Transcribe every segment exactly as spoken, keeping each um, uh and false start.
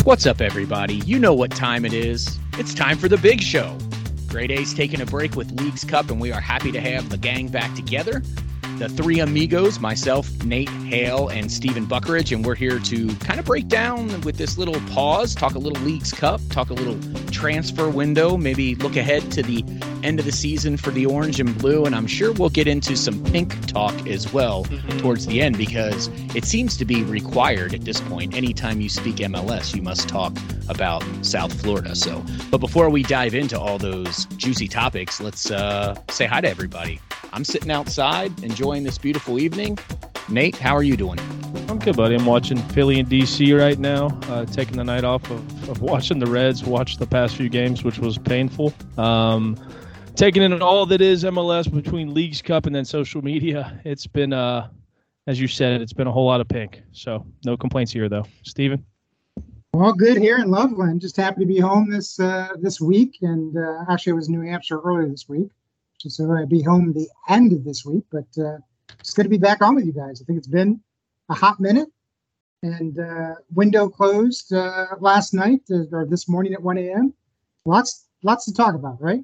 What's up, everybody? You know what time it is. It's time for the big show. Grade A's taking a break with Leagues Cup, and we are happy to have the gang back together. The three amigos, myself, Nate, Hale, and Stephen Buckridge, and we're here to kind of break down with this little pause, talk a little Leagues Cup, talk a little transfer window, maybe look ahead to the end of the season for the orange and blue, and I'm sure we'll get into some pink talk as well mm-hmm. towards the end, because it seems to be required at this point. Anytime you speak M L S, you must talk about South Florida. So, but before we dive into all those juicy topics, let's uh, say hi to everybody. I'm sitting outside enjoying this beautiful evening. Nate, how are you doing? I'm good, buddy. I'm watching Philly and D C right now, uh, taking the night off of, of watching the Reds watch the past few games, which was painful. Um, taking in all that is M L S between Leagues Cup and then social media. It's been, uh, as you said, it's been a whole lot of pink. So no complaints here, though. Steven? All good here in Loveland. Just happy to be home this uh, this week. And uh, actually, I was in New Hampshire earlier this week. So I'll be home the end of this week, but uh, it's good to be back on with you guys. I think it's been a hot minute, and uh, window closed uh, last night uh, or this morning at one a.m. Lots, lots to talk about, right?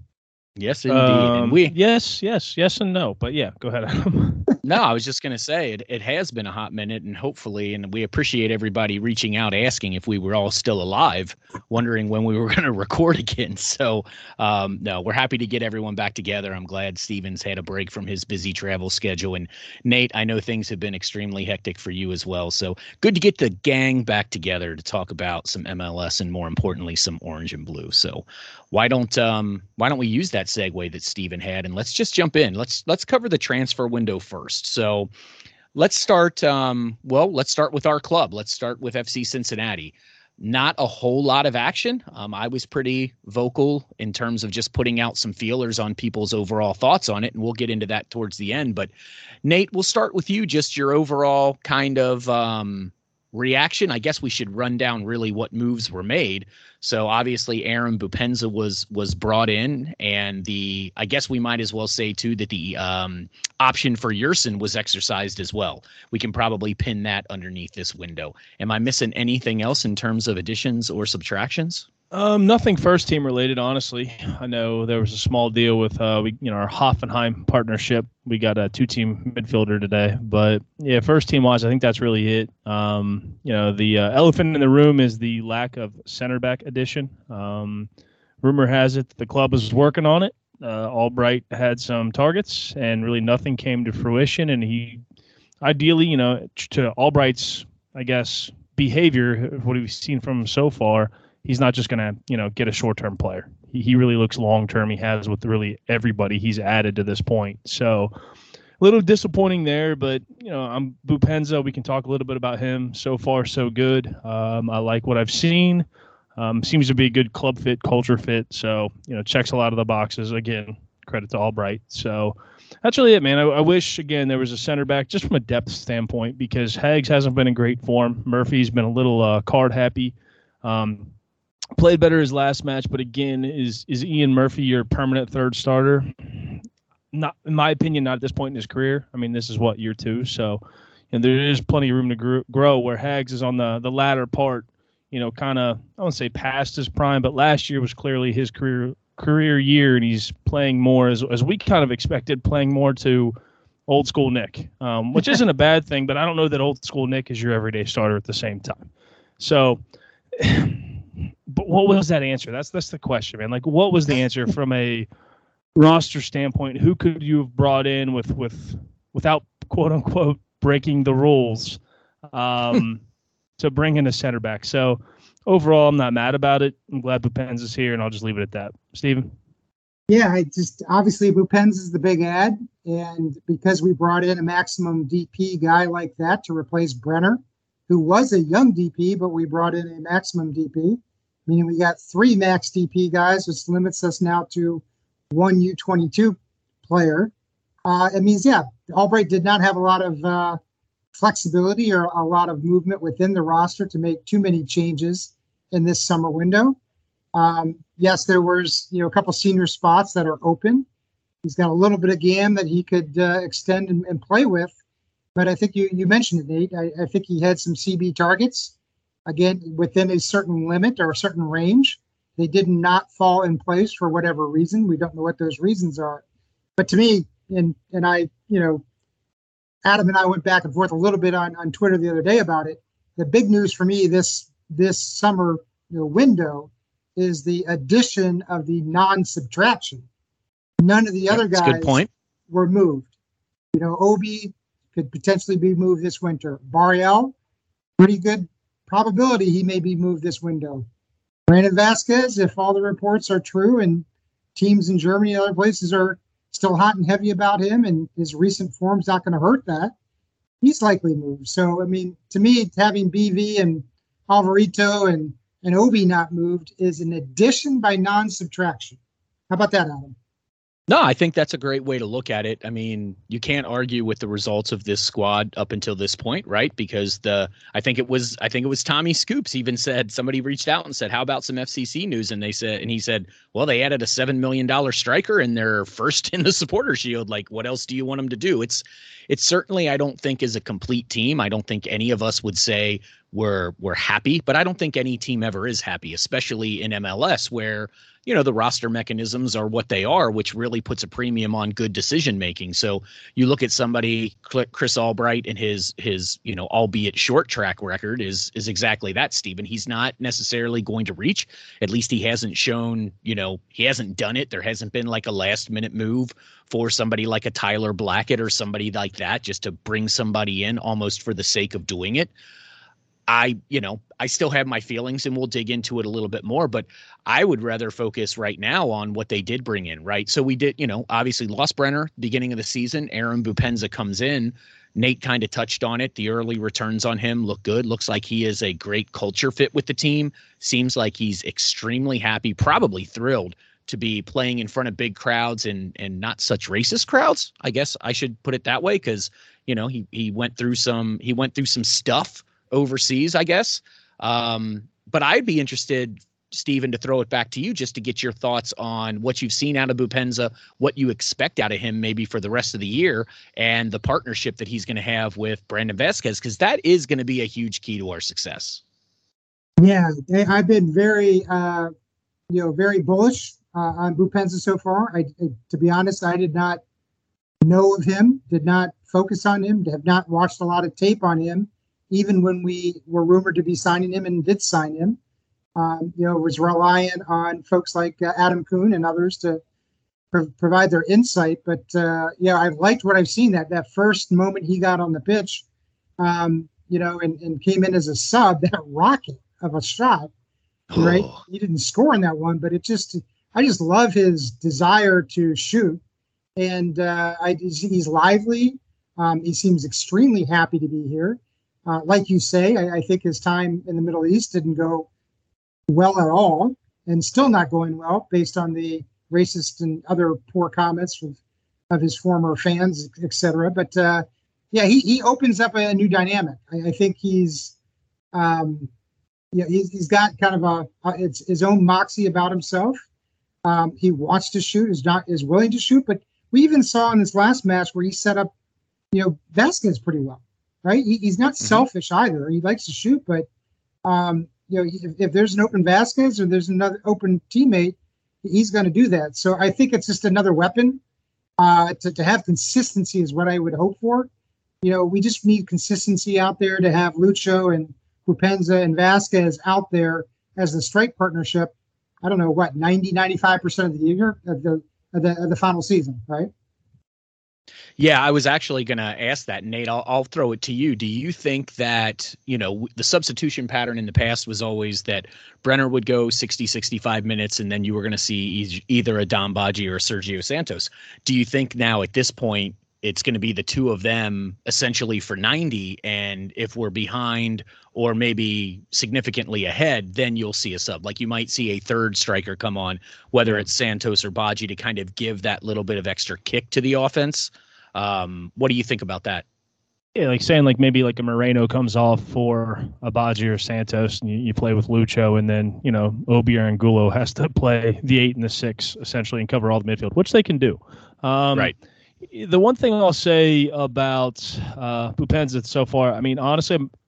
Yes, indeed. Um, and we yes, yes, yes, and no. But yeah, go ahead, Adam. No, I was just going to say it, it has been a hot minute, and hopefully, and we appreciate everybody reaching out, asking if we were all still alive, wondering when we were going to record again. So, um, no, we're happy to get everyone back together. I'm glad Steven's had a break from his busy travel schedule. And Nate, I know things have been extremely hectic for you as well. So good to get the gang back together to talk about some M L S and, more importantly, some orange and blue. So why don't um, why don't we use that segue that Steven had, and let's just jump in. Let's let's cover the transfer window first. So let's start, um, well, let's start with our club. Let's start with F C Cincinnati. Not a whole lot of action. Um, I was pretty vocal in terms of just putting out some feelers on people's overall thoughts on it, and we'll get into that towards the end. But Nate, we'll start with you, just your overall kind of um, reaction. I guess we should run down really what moves were made. So obviously Aaron Boupendza was was brought in, and the I guess we might as well say too that the um, option for Yerson was exercised as well. We can probably pin that underneath this window. Am I missing anything else in terms of additions or subtractions? Um, nothing first team related, honestly. I know there was a small deal with uh, we, you know, our Hoffenheim partnership. We got a two-team midfielder today, but yeah, first team wise, I think that's really it. Um, you know, the uh, elephant in the room is the lack of center back addition. Um, rumor has it that the club is working on it. Uh, Albright had some targets, and really nothing came to fruition. And he, ideally, you know, to Albright's, I guess, behavior, what we've seen from him so far, he's not just going to, you know, get a short-term player. He, he really looks long-term. He has with really everybody he's added to this point. So a little disappointing there, but, you know, I'm Boupendza. We can talk a little bit about him. So far, so good. Um, I like what I've seen. Um, seems to be a good club fit, culture fit. So, you know, checks a lot of the boxes. Again, credit to Albright. So that's really it, man. I, I wish, again, there was a center back just from a depth standpoint, because Hags hasn't been in great form. Murphy's been a little uh, card happy. Um, Played better his last match, but again, is is Ian Murphy your permanent third starter? Not, in my opinion, not at this point in his career. I mean, this is what, year two, so and there is plenty of room to grow, grow. Where Hags is on the the latter part, you know, kind of I won't say past his prime, but last year was clearly his career career year, and he's playing more as as we kind of expected, playing more to old school Nick, um, which isn't a bad thing, but I don't know that old school Nick is your everyday starter at the same time. So. But what was that answer? That's that's the question, man. Like, what was the answer from a roster standpoint? Who could you have brought in with with without quote unquote breaking the rules um, to bring in a center back? So overall, I'm not mad about it. I'm glad Boupendza is here, and I'll just leave it at that. Steven? Yeah, I just obviously Boupendza is the big ad, and because we brought in a maximum D P guy like that to replace Brenner, who was a young D P, but we brought in a maximum D P. Meaning we got three max D P guys, which limits us now to one U twenty-two player. Uh, it means, yeah, Albright did not have a lot of uh, flexibility or a lot of movement within the roster to make too many changes in this summer window. Um, yes, there was, you know, a couple senior spots that are open. He's got a little bit of G A M that he could uh, extend and, and play with. But I think you you mentioned it, Nate. I, I think he had some C B targets again, within a certain limit or a certain range. They did not fall in place for whatever reason. We don't know what those reasons are. But to me, and and I, you know, Adam and I went back and forth a little bit on, on Twitter the other day about it. The big news for me this this summer, you know, window is the addition of the non-subtraction. None of the other That's a guys good point. were moved. You know, Obi could potentially be moved this winter. Barriel, pretty good probability he may be moved this window. Brandon Vasquez, if all the reports are true and teams in Germany and other places are still hot and heavy about him and his recent form's not going to hurt that, he's likely moved. So, I mean, to me, having B V and Alvarito and, and Obi not moved is an addition by non-subtraction. How about that, Adam? No, I think that's a great way to look at it. I mean, you can't argue with the results of this squad up until this point, right? Because the I think it was I think it was Tommy Scoops even said, somebody reached out and said, how about some F C C news? And they said, and he said, well, they added a seven million dollars striker and they're first in the Supporter Shield. Like, what else do you want them to do? It's it's certainly, I don't think, is a complete team. I don't think any of us would say we're we're happy, but I don't think any team ever is happy, especially in M L S where, you know, the roster mechanisms are what they are, which really puts a premium on good decision making. So you look at somebody, Chris Albright, and his his you know, albeit short track record is is exactly that, Stephen. He's not necessarily going to reach. At least he hasn't shown, you know, he hasn't done it. There hasn't been like a last minute move for somebody like a Tyler Blackett or somebody like that, just to bring somebody in almost for the sake of doing it. I, you know, I still have my feelings and we'll dig into it a little bit more, but I would rather focus right now on what they did bring in, right? So we did, you know, obviously lost Brenner beginning of the season. Aaron Bupenza comes in. Nate kind of touched on it. The early returns on him look good. Looks like he is a great culture fit with the team. Seems like he's extremely happy, probably thrilled to be playing in front of big crowds and and not such racist crowds. I guess I should put it that way because, you know, he he went through some he went through some stuff overseas, I guess. Um, but I'd be interested, Stephen, to throw it back to you just to get your thoughts on what you've seen out of Bupenza, what you expect out of him maybe for the rest of the year, and the partnership that he's going to have with Brandon Vasquez, because that is going to be a huge key to our success. Yeah, I've been very, uh, you know, very bullish uh, on Bupenza so far. I, I, to be honest, I did not know of him, did not focus on him, have not watched a lot of tape on him. Even when we were rumored to be signing him and did sign him, um, you know, was reliant on folks like uh, Adam Kuhn and others to pro- provide their insight. But, uh, yeah, I've liked what I've seen. That that first moment he got on the pitch, um, you know, and, and came in as a sub, that rocket of a shot, right? Oh. He didn't score in that one, but it just, I just love his desire to shoot. And uh, I, he's lively. Um, he seems extremely happy to be here. Uh, like you say, I, I think his time in the Middle East didn't go well at all, and still not going well based on the racist and other poor comments of, of his former fans, et cetera. But uh, yeah, he, he opens up a, a new dynamic. I, I think he's, um, yeah, he's, he's got kind of a, a it's his own moxie about himself. Um, he wants to shoot, is not is willing to shoot. But we even saw in this last match where he set up, you know, Vasquez pretty well. Right, he, he's not mm-hmm. selfish either. He likes to shoot, but um, you know, if, if there's an open Vasquez or there's another open teammate, he's going to do that. So I think it's just another weapon. Uh, to to have consistency is what I would hope for. You know, we just need consistency out there to have Lucho and Bupenza and Vasquez out there as the strike partnership. I don't know what ninety, ninety-five percent of the year of the of the, of the final season, right? Yeah, I was actually going to ask that, Nate. I'll, I'll throw it to you. Do you think that, you know, the substitution pattern in the past was always that Brenner would go sixty, sixty-five minutes, and then you were going to see e- either a Dom Badji or Sergio Santos? Do you think now at this point it's going to be the two of them essentially for ninety, and if we're behind or maybe significantly ahead, then you'll see a sub? Like you might see a third striker come on, whether it's Santos or Badji, to kind of give that little bit of extra kick to the offense. Um, what do you think about that? Yeah, like saying like maybe like a Moreno comes off for a Badji or Santos, and you, you play with Lucho, and then, you know, Obi or Angulo has to play the eight and the six essentially and cover all the midfield, which they can do. Um, right. The one thing I'll say about uh, Bupenza so far, I mean, honestly,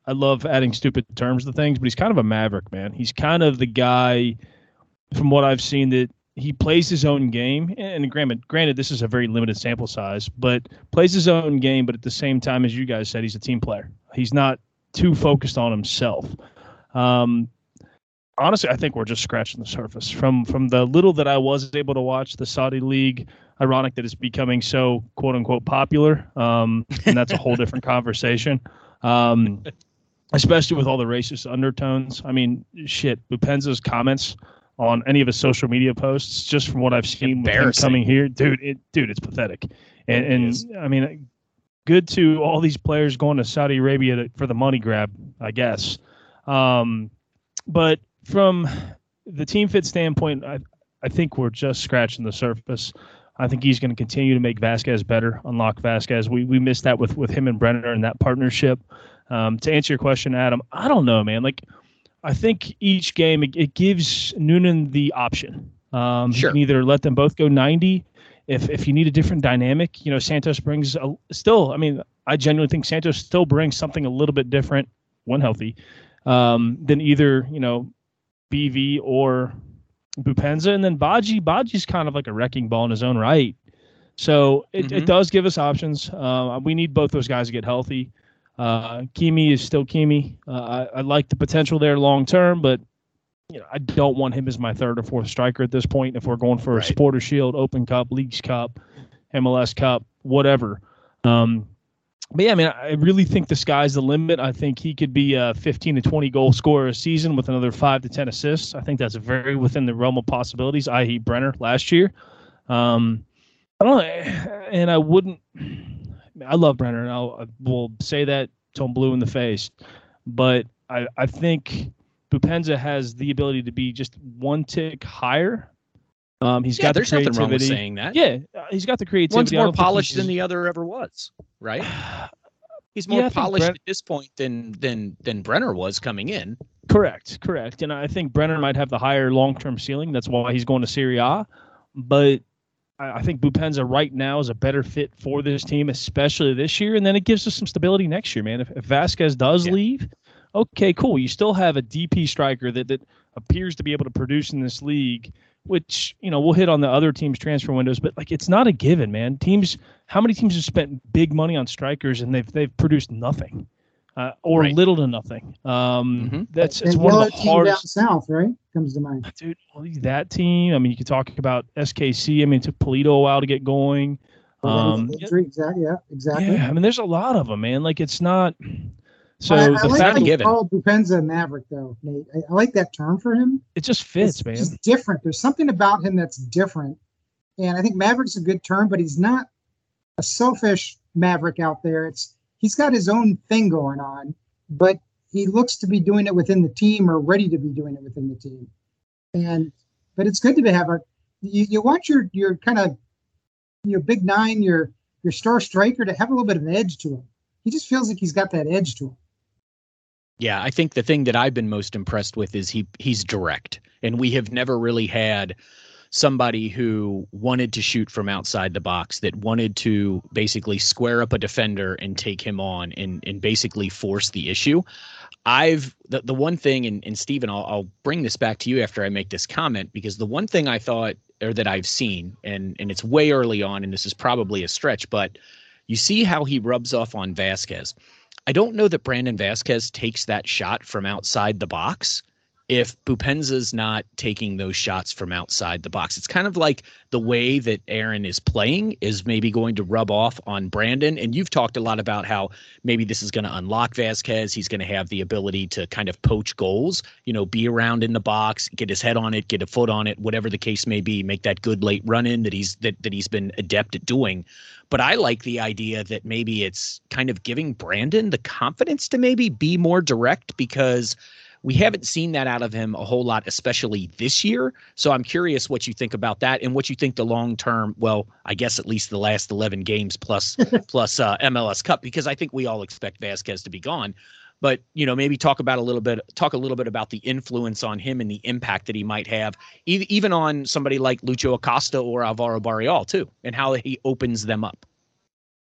I love adding stupid terms to things, but he's kind of a maverick, man. He's kind of the guy, from what I've seen, that he plays his own game. And granted, granted, this is a very limited sample size, but plays his own game. But at the same time, as you guys said, he's a team player. He's not too focused on himself. Um, honestly, I think we're just scratching the surface. From from the little that I was able to watch the Saudi League, ironic that it's becoming so quote unquote popular, um, and that's a whole different conversation. Um, especially with all the racist undertones. I mean, shit, Boupenza''s comments on any of his social media posts, just from what I've seen with him coming here, dude, it, dude, it's pathetic. And, and I mean, good to all these players going to Saudi Arabia to, for the money grab, I guess. Um, but from the team fit standpoint, I, I think we're just scratching the surface. I think he's going to continue to make Vasquez better, unlock Vasquez. We we missed that with, with him and Brenner and that partnership. Um, to answer your question, Adam, I don't know, man. Like, I think each game, it, it gives Noonan the option. Um, sure. You can either let them both go ninety. If if you need a different dynamic, you know, Santos brings a, still, I mean, I genuinely think Santos still brings something a little bit different when healthy um, than either, you know, B V or Boupenz'a. And then Badji, Badji's kind of like a wrecking ball in his own right. So it, mm-hmm. it does give us options. Uh, we need both those guys to get healthy. Uh, Kimi is still Kimi. Uh, I, I like the potential there long term, but you know, I don't want him as my third or fourth striker at this point. If we're going for right. a Supporter Shield, Open Cup, Leagues Cup, M L S Cup, whatever. Um, but yeah, I mean, I really think the sky's the limit. I think he could be a fifteen to twenty goal scorer a season with another five to ten assists. I think that's very within the realm of possibilities, that is. Brenner last year. Um, I don't know, and I wouldn't. I love Brenner, and I'll, I will say that till I'm blue in the face. But I, I think Boupenz'a has the ability to be just one tick higher. Um, he's yeah, got there's the creativity. Nothing wrong with saying that. Yeah, he's got the creativity. One's more polished than the other ever was, right? He's more yeah, polished Bren- at this point than than than Brenner was coming in. Correct, correct. And I think Brenner might have the higher long-term ceiling. That's why he's going to Serie A. But I think Boupenz'a right now is a better fit for this team, especially this year. And then it gives us some stability next year, man. If, if Vasquez does yeah. leave, okay, cool. You still have a D P striker that, that appears to be able to produce in this league, which, you know, we'll hit on the other teams' transfer windows. But, like, it's not a given, man. Teams, how many teams have spent big money on strikers and they've they've produced nothing uh, or right. little to nothing? Um, mm-hmm. That's it's one of the hardest. Down south, right? Comes to mind. Dude, well, that team. I mean, you could talk about S K C. I mean, it took Polito a while to get going. Um, exactly. Yeah, exactly. Yeah, I mean, there's a lot of them, man. Like, it's not. So I, I the like fact that you call Boupenz'a Maverick, though, Nate. I, I like that term for him. It just fits, it's, man. He's different. There's something about him that's different, and I think Maverick's a good term, but he's not a selfish Maverick out there. It's he's got his own thing going on, but he looks to be doing it within the team or ready to be doing it within the team. And but it's good to have a you, you want your your kind of your big nine, your your star striker to have a little bit of an edge to him. He just feels like he's got that edge to him. Yeah, I think the thing that I've been most impressed with is he he's direct. And we have never really had somebody who wanted to shoot from outside the box, that wanted to basically square up a defender and take him on and and basically force the issue. I've the, the one thing, and, and Steven, I'll, I'll bring this back to you after I make this comment, because the one thing I thought, or that I've seen, and, and it's way early on, and this is probably a stretch, but you see how he rubs off on Vasquez. I don't know that Brandon Vasquez takes that shot from outside the box if Boupenza''s not taking those shots from outside the box. It's kind of like the way that Aaron is playing is maybe going to rub off on Brandon. And you've talked a lot about how maybe this is going to unlock Vasquez. He's going to have the ability to kind of poach goals, you know, be around in the box, get his head on it, get a foot on it, whatever the case may be, make that good late run in that he's that, that he's been adept at doing. But I like the idea that maybe it's kind of giving Brandon the confidence to maybe be more direct, because we haven't seen that out of him a whole lot, especially this year. So I'm curious what you think about that and what you think the long term, well, I guess at least the last eleven games plus plus uh, M L S Cup, because I think we all expect Vasquez to be gone. But, you know, maybe talk about a little bit, talk a little bit about the influence on him and the impact that he might have, e- even on somebody like Lucho Acosta or Alvaro Barreal too, and how he opens them up.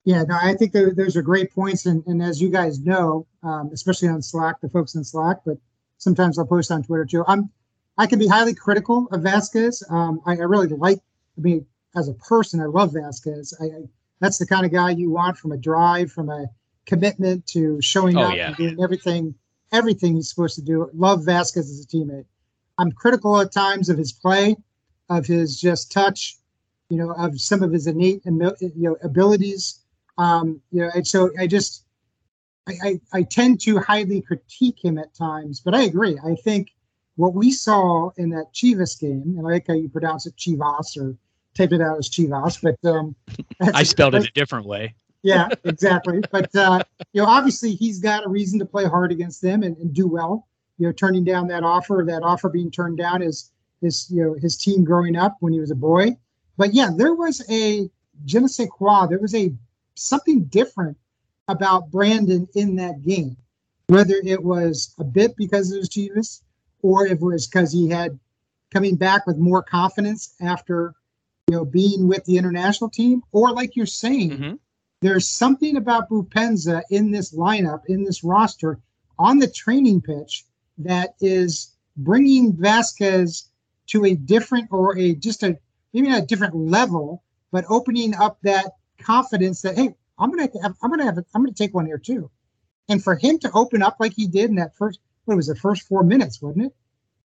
Yeah, no, I think there, those are great points. And, and as you guys know, um, especially on Slack, the folks in Slack, but sometimes I'll post on Twitter too. I'm, I can be highly critical of Vasquez. Um, I, I really like, I mean, as a person, I love Vasquez. I, I, that's the kind of guy you want, from a drive, from a commitment to showing Oh, up yeah. and doing everything, everything he's supposed to do. Love Vasquez as a teammate. I'm critical at times of his play, of his just touch, you know, of some of his innate, you know, abilities. Um, you know, and so I just, I, I, I tend to highly critique him at times, but I agree. I think what we saw in that Chivas game, and I like how you pronounce it Chivas or type it out as Chivas, but um, I spelled it a different way. Yeah, exactly. But uh, you know, obviously he's got a reason to play hard against them and, and do well. You know, turning down that offer, that offer being turned down is his, you know, his team growing up when he was a boy. But yeah, there was a je ne sais quoi. There was a something different about Brandon in that game, whether it was a bit because it was Chivas or if it was because he had coming back with more confidence after, you know, being with the international team, or like you're saying, mm-hmm. there's something about Boupendza in this lineup, in this roster, on the training pitch that is bringing Vasquez to a different, or a just a maybe not a different level, but opening up that confidence that, hey, I'm gonna have, I'm gonna have, I'm gonna take one here too. And for him to open up like he did in that first, what was the first four minutes, wasn't it?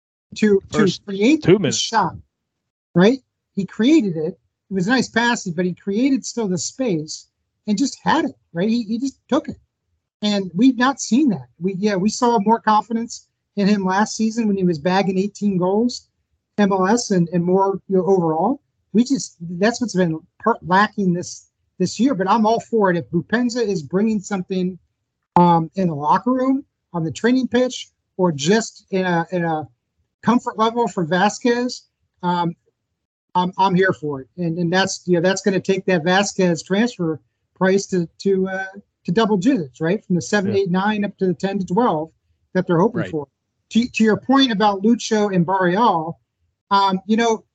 To first to create two the minutes. shot, right? He created it. It was a nice passage, but he created still the space and just had it, right? He he just took it. And we've not seen that. We yeah, we saw more confidence in him last season when he was bagging eighteen goals, M L S, and, and more, you know, overall. We just, that's what's been part lacking this this year. But I'm all for it. If Boupendza is bringing something um, in the locker room, on the training pitch, or just in a in a comfort level for Vasquez, um, I'm I'm here for it. And and that's, you know, that's going to take that Vasquez transfer price to to uh, to double digits, right? From the seven, yeah. eight, nine up to the ten to twelve that they're hoping right. for. To to your point about Lucho and Barreal, um, you know,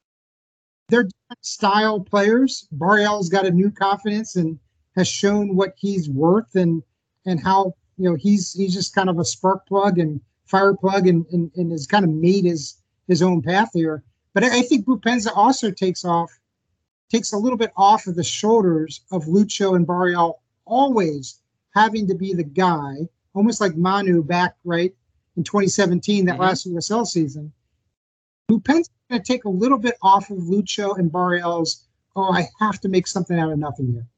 they're different style players. Barreal's got a new confidence and has shown what he's worth, and and how, you know, he's he's just kind of a spark plug and fire plug, and and, and has kind of made his his own path here. But I, I think Boupendza also takes off, takes a little bit off of the shoulders of Lucho and Barreal, always having to be the guy, almost like Manu back right in twenty seventeen, that mm-hmm. last U S L season. Boupendza's going to take a little bit off of Lucho and Barreal's, oh, I have to make something out of nothing here.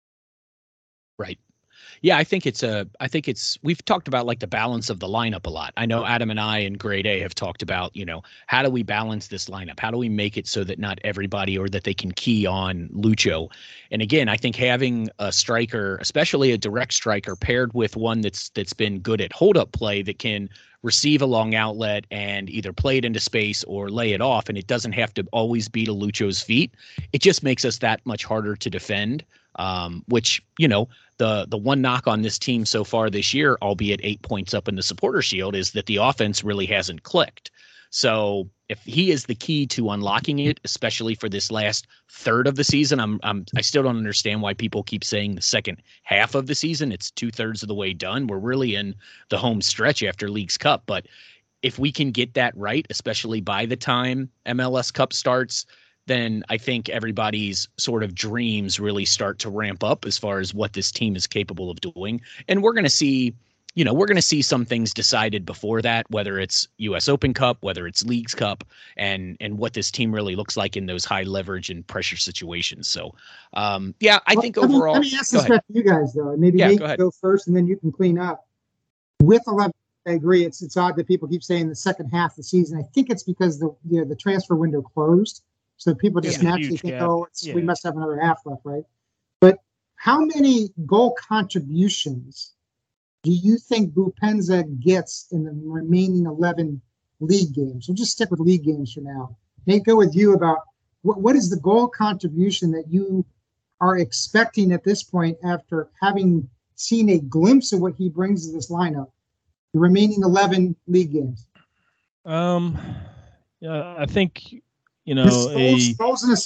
Right. Yeah, I think it's a, I think it's, we've talked about like the balance of the lineup a lot. I know Adam and I and Grade A have talked about, you know, how do we balance this lineup? How do we make it so that not everybody, or that they can key on Lucho? And again, I think having a striker, especially a direct striker, paired with one that's, that's been good at hold up play, that can receive a long outlet and either play it into space or lay it off, and it doesn't have to always be to Lucho's feet. It just makes us that much harder to defend. Um, which, you know, the the one knock on this team so far this year, albeit eight points up in the Supporter Shield, is that the offense really hasn't clicked. So if he is the key to unlocking it, especially for this last third of the season, I'm I'm I still don't understand why people keep saying the second half of the season. It's two thirds of the way done. We're really in the home stretch after Leagues Cup. But if we can get that right, especially by the time M L S Cup starts, then I think everybody's sort of dreams really start to ramp up as far as what this team is capable of doing. And we're going to see, you know, we're going to see some things decided before that, whether it's U S Open Cup, whether it's Leagues Cup, and and what this team really looks like in those high leverage and pressure situations. So, um, yeah, I well, think let overall. Me, let me ask this question to you guys, though, and maybe yeah, Nate go, go first, and then you can clean up. With eleven, I agree. It's it's odd that people keep saying the second half of the season. I think it's because the you know, the transfer window closed. So people just yeah, naturally think, gap. oh, it's, yeah. we must have another half left, right? But how many goal contributions do you think Boupendza gets in the remaining eleven league games? We'll just stick with league games for now. Nate, go with you about what, what is the goal contribution that you are expecting at this point after having seen a glimpse of what he brings to this lineup, the remaining eleven league games? Um, yeah, I think... You know, goals, a, goals and assists.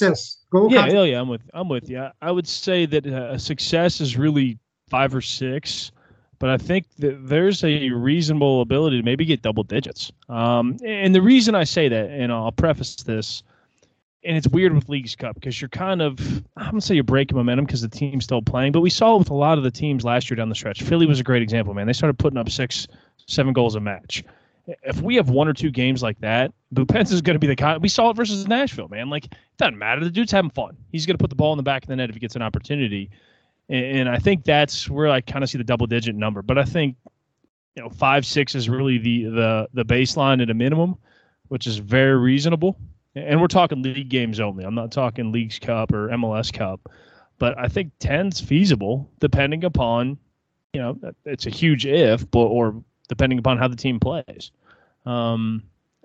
Goal Yeah, con- oh yeah, I'm with I'm with you. I would say that uh, success is really five or six, but I think that there's a reasonable ability to maybe get double digits. Um, and the reason I say that, and I'll preface this, and it's weird with Leagues Cup because you're kind of, I'm going to say you're breaking momentum because the team's still playing, but we saw it with a lot of the teams last year down the stretch. Philly was a great example, man. They started putting up six, seven goals a match. If we have one or two games like that, Bupens is going to be the guy. We saw it versus Nashville, man. Like, it doesn't matter. The dude's having fun. He's going to put the ball in the back of the net if he gets an opportunity. And, and I think that's where I kind of see the double-digit number. But I think, you know, five, six is really the the the baseline at a minimum, which is very reasonable. And we're talking league games only. I'm not talking Leagues Cup or M L S Cup. But I think ten's feasible depending upon, you know, it's a huge if, but or depending upon how the team plays. Um,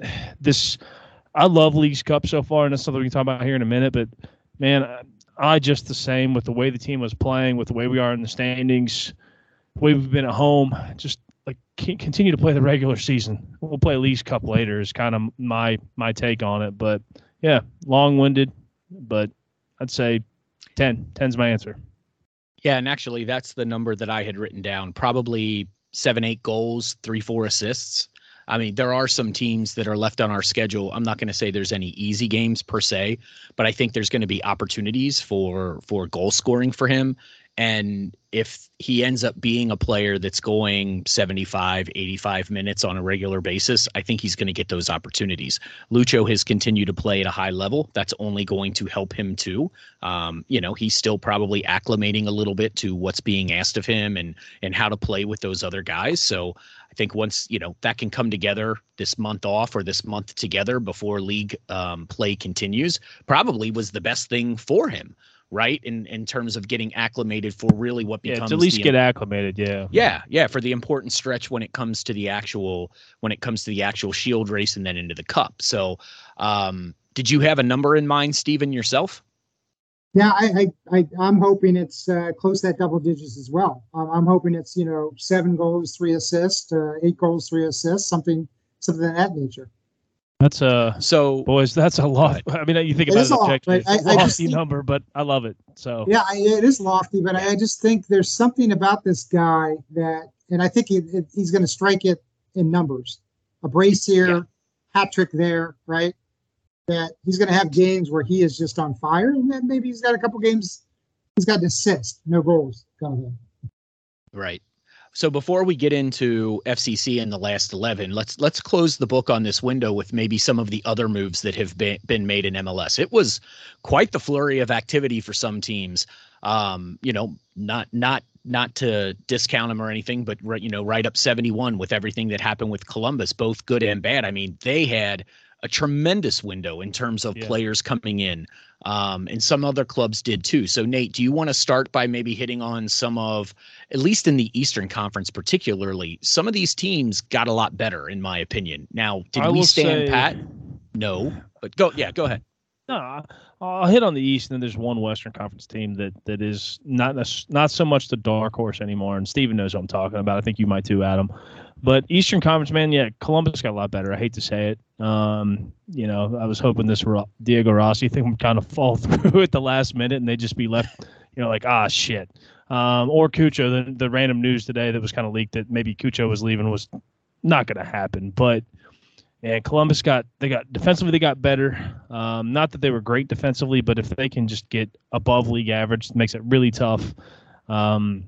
this, I love Leagues Cup so far, and that's something we can talk about here in a minute. But, man, I, I just the same with the way the team was playing, with the way we are in the standings, the way we've been at home, just like continue to play the regular season. We'll play Leagues Cup later is kind of my my take on it. But, yeah, long-winded, but I'd say ten. ten's my answer. Yeah, and actually that's the number that I had written down. Probably seven, eight goals, three, four assists. I mean, there are some teams that are left on our schedule. I'm not going to say there's any easy games per se, but I think there's going to be opportunities for for goal scoring for him. And if he ends up being a player that's going seventy-five, eighty-five minutes on a regular basis, I think he's going to get those opportunities. Lucho has continued to play at a high level. That's only going to help him too. Um, you know, he's still probably acclimating a little bit to what's being asked of him and and how to play with those other guys. So I think once, you know, that can come together this month off or this month together before league um, play continues, probably was the best thing for him. Right. In, in terms of getting acclimated for really what becomes yeah, to at least the, get acclimated. Yeah. Yeah. Yeah. For the important stretch when it comes to the actual, when it comes to the actual Shield race and then into the Cup. So um, did you have a number in mind, Steven, yourself? Yeah, I, I, I, I'm hoping it's uh, close to that double digits as well. Um, I'm hoping it's, you know, seven goals, three assists, uh, eight goals, three assists, something, something of that nature. That's a so boys. That's a lot. I mean, you think it about is it a lot, objectively, but it's a I- I lofty just think- number, but I love it. So Yeah, I, it is lofty, but I, I just think there's something about this guy that, and I think it, it, he's going to strike it in numbers. A brace here, Yeah. hat trick there, right? That he's going to have games where he is just on fire, and then maybe he's got a couple games. He's got an assist, no goals. Kind of. Right. So before we get into F C C and the last eleven, let's let's close the book on this window with maybe some of the other moves that have been, been made in M L S. It was quite the flurry of activity for some teams. Um, you know, not not not to discount them or anything, but right, you know, right up seventy-one with everything that happened with Columbus, both good and bad. I mean, they had a tremendous window in terms of Yeah. players coming in. Um, and some other clubs did too. So Nate, do you want to start by maybe hitting on some of, at least in the Eastern Conference particularly, some of these teams got a lot better in my opinion. Now, did I we will stand say- pat? No, but go, yeah, go ahead. No, I'll hit on the East, and then there's one Western Conference team that that is not not so much the dark horse anymore. And Steven knows what I'm talking about. I think you might too, Adam. But Eastern Conference, man, yeah, Columbus got a lot better. I hate to say it. Um, you know, I was hoping this Ro- Diego Rossi thing would kind of fall through at the last minute, and they'd just be left, you know, like, ah, shit. Um, or Cucho, the, the random news today that was kind of leaked that maybe Cucho was leaving was not going to happen. But and Columbus got they got defensively they got better. Um, not that they were great defensively, but if they can just get above league average, it makes it really tough. Um,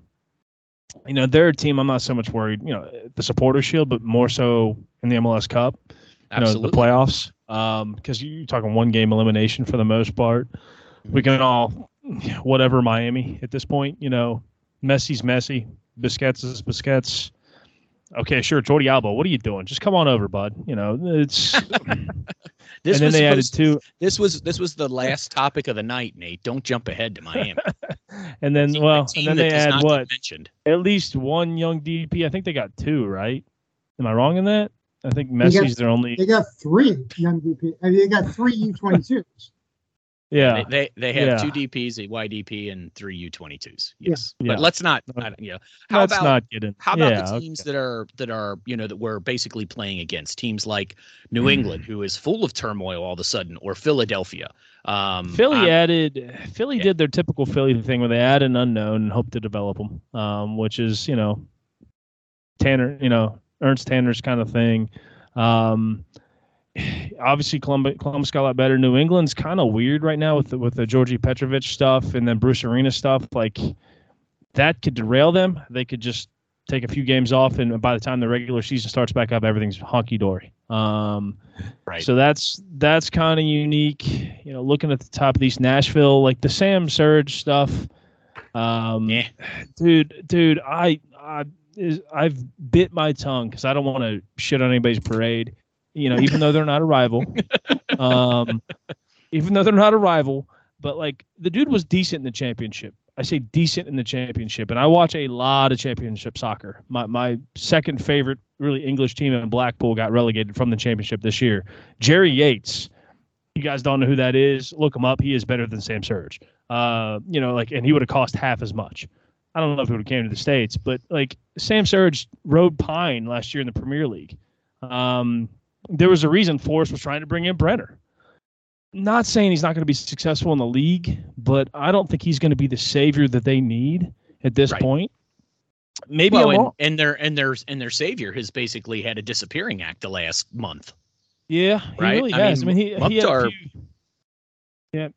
you know, they're a team I'm not so much worried, you know, the Supporter Shield, but more so in the M L S Cup, you Absolutely. know, the playoffs. Um, because you're talking one game elimination for the most part. We can all whatever Miami at this point, you know, Messi's Messi, Busquets is Busquets. Okay, sure, Jordi Alba, what are you doing? Just come on over, bud. You know, it's This and was then they added supposed- two This was this was the last topic of the night, Nate. Don't jump ahead to Miami. and then Team- well, a team and then that they does add not get what? mentioned. At least one young D P. I think they got two, right? Am I wrong in that? I think Messi's their only. They got three young D P. I mean, they got three U twenty-twos. Yeah, they they, they have yeah. two D Ps, a Y D P, and three U twenty-twos. Yes, Yeah. but let's not. I, you know, how Let's about not get in. how about yeah, the teams okay. that are that are you know that we're basically playing against teams like New England, who is full of turmoil all of a sudden, or Philadelphia. Um, Philly I'm, added. Philly yeah. did their typical Philly thing where they add an unknown and hope to develop them, um, which is you know, Tanner, you know, Ernst Tanner's kind of thing. Um, obviously, Columbus, Columbus got a lot better. New England's kind of weird right now with the, with the Georgie Petrovic stuff and then Bruce Arena stuff. Like that could derail them. They could just take a few games off, and by the time the regular season starts back up, everything's honky dory. Um, right. So that's that's kind of unique. You know, looking at the top of these Nashville, like the Sam Surge stuff. Um, yeah. dude, dude, I I is I've bit my tongue because I don't want to shit on anybody's parade. You know, even though they're not a rival, um, even though they're not a rival, but like the dude was decent in the championship. I say decent in the championship, and I watch a lot of championship soccer. My my second favorite, really English team in Blackpool got relegated from the championship this year. Jerry Yates, you guys don't know who that is? Look him up. He is better than Sam Surge. Uh, you know, like, and he would have cost half as much. I don't know if he would have came to the States, but like Sam Surge rode Pine last year in the Premier League. Um, there was a reason Forrest was trying to bring in Brenner. Not saying he's not going to be successful in the league, but I don't think he's going to be the savior that they need at this right. point. Maybe well, I'm and, wrong. and their and their and their savior has basically had a disappearing act the last month. Yeah, he right? really I has. mean, I mean, he, Mukhtar, he had a few, yeah,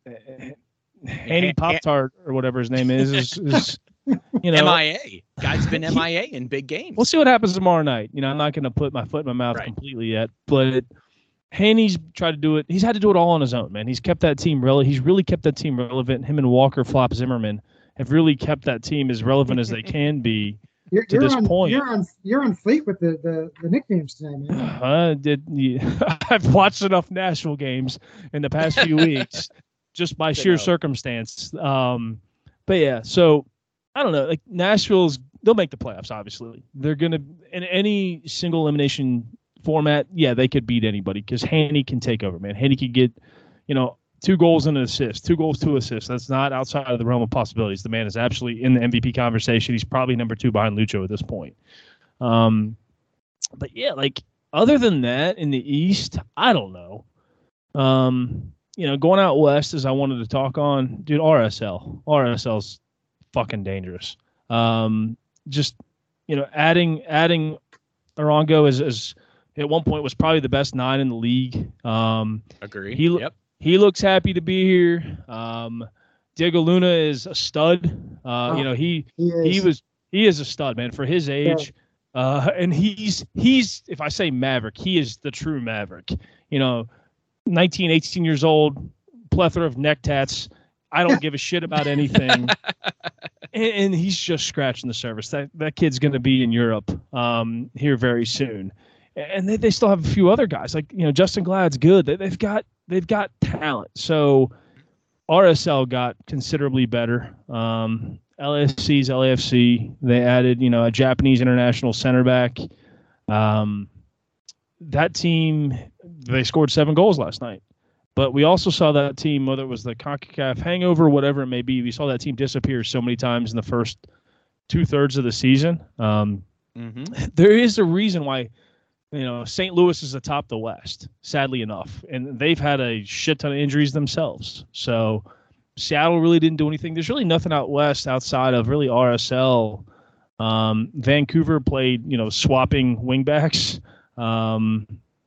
Hanny Pop-Tart or whatever his name is, is, is you know, M I A. Guy's been M I A in big games. We'll see what happens tomorrow night. You know, I'm not going to put my foot in my mouth right. completely yet, but Haney's tried to do it. He's had to do it all on his own, man. He's kept that team relevant. He's really kept that team relevant. Him and Walker Flop Zimmerman have really kept that team as relevant as they can be you're, to you're this on, point. You're on you're on fleek with the, the, the nicknames tonight, man. Uh, did you, I've watched enough Nashville games in the past few weeks, just by sheer circumstance. Um, but yeah, so I don't know. Like Nashville's, they'll make the playoffs. Obviously, they're gonna in any single elimination format, yeah, they could beat anybody because Haney can take over, man. Haney could get, you know, two goals and an assist, two goals, two assists. That's not outside of the realm of possibilities. The man is absolutely in the M V P conversation. He's probably number two behind Lucho at this point. Um, but yeah, like other than that, in the East, I don't know. Um, you know, going out west, as I wanted to talk on, dude, R S L, R S L's fucking dangerous. Um, just you know, adding adding Arango as as at one point was probably the best nine in the league. Um, Agree. He, yep. he looks happy to be here. Um, Diego Luna is a stud. Uh, oh, you know, he, he, he was, he is a stud, man, for his age. Yeah. Uh, and he's, he's, if I say Maverick, he is the true Maverick, you know, nineteen, eighteen years old, plethora of neck tats. I don't give a shit about anything. and, and he's just scratching the surface. That, that kid's going to be in Europe um, here very soon. And they, they still have a few other guys like, you know, Justin Glad's good. They, they've got, they've got talent. So R S L got considerably better. Um, L A F C's L A F C, they added, you know, a Japanese international center back. Um, that team, they scored seven goals last night, but we also saw that team, whether it was the CONCACAF hangover, whatever it may be, we saw that team disappear so many times in the first two thirds of the season. Um, mm-hmm. There is a reason why, you know, Saint Louis is atop the West, sadly enough, and they've had a shit ton of injuries themselves. So Seattle really didn't do anything. There's really nothing out West outside of really R S L. Um, Vancouver played, you know, swapping wingbacks. Um,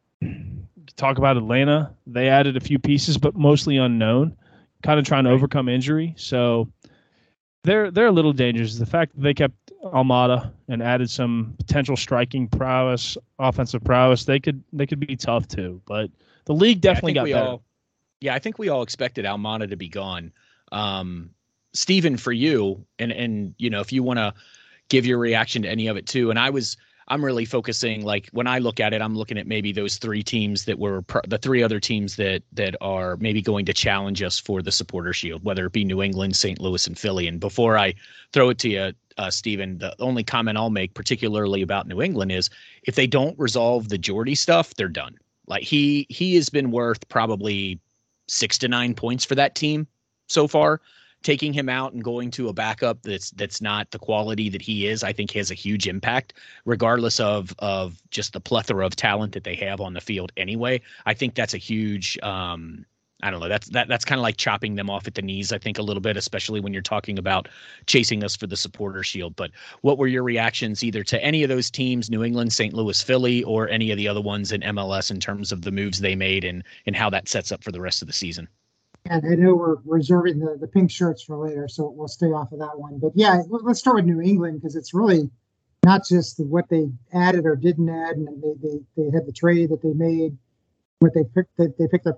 talk about Atlanta. They added a few pieces, but mostly unknown, kind of trying to right. overcome injury. So they're they're a little dangerous. The fact that they kept Almada and added some potential striking prowess, offensive prowess, they could they could be tough too. But the league definitely yeah, got better. All, yeah, I think we all expected Almada to be gone. Um, Steven, for you, and and you know, if you want to give your reaction to any of it too, and I was. I'm really focusing, like when I look at it, I'm looking at maybe those three teams that were pr- the three other teams that that are maybe going to challenge us for the Supporter Shield, whether it be New England, Saint Louis, and Philly. And before I throw it to you, uh, Steven, the only comment I'll make particularly about New England is if they don't resolve the Jordy stuff, they're done. Like he he has been worth probably six to nine points for that team so far. Taking him out and going to a backup that's that's not the quality that he is, I think has a huge impact, regardless of of just the plethora of talent that they have on the field anyway. I think that's a huge um, I don't know. That's that that's kind of like chopping them off at the knees, I think, a little bit, especially when you're talking about chasing us for the supporter shield. But what were your reactions either to any of those teams, New England, Saint Louis, Philly, or any of the other ones in M L S in terms of the moves they made and and how that sets up for the rest of the season? And I know we're reserving the, the pink shirts for later, so we'll stay off of that one. But yeah, let's start with New England, because it's really not just what they added or didn't add, and they they, they had the trade that they made, what they picked that they picked up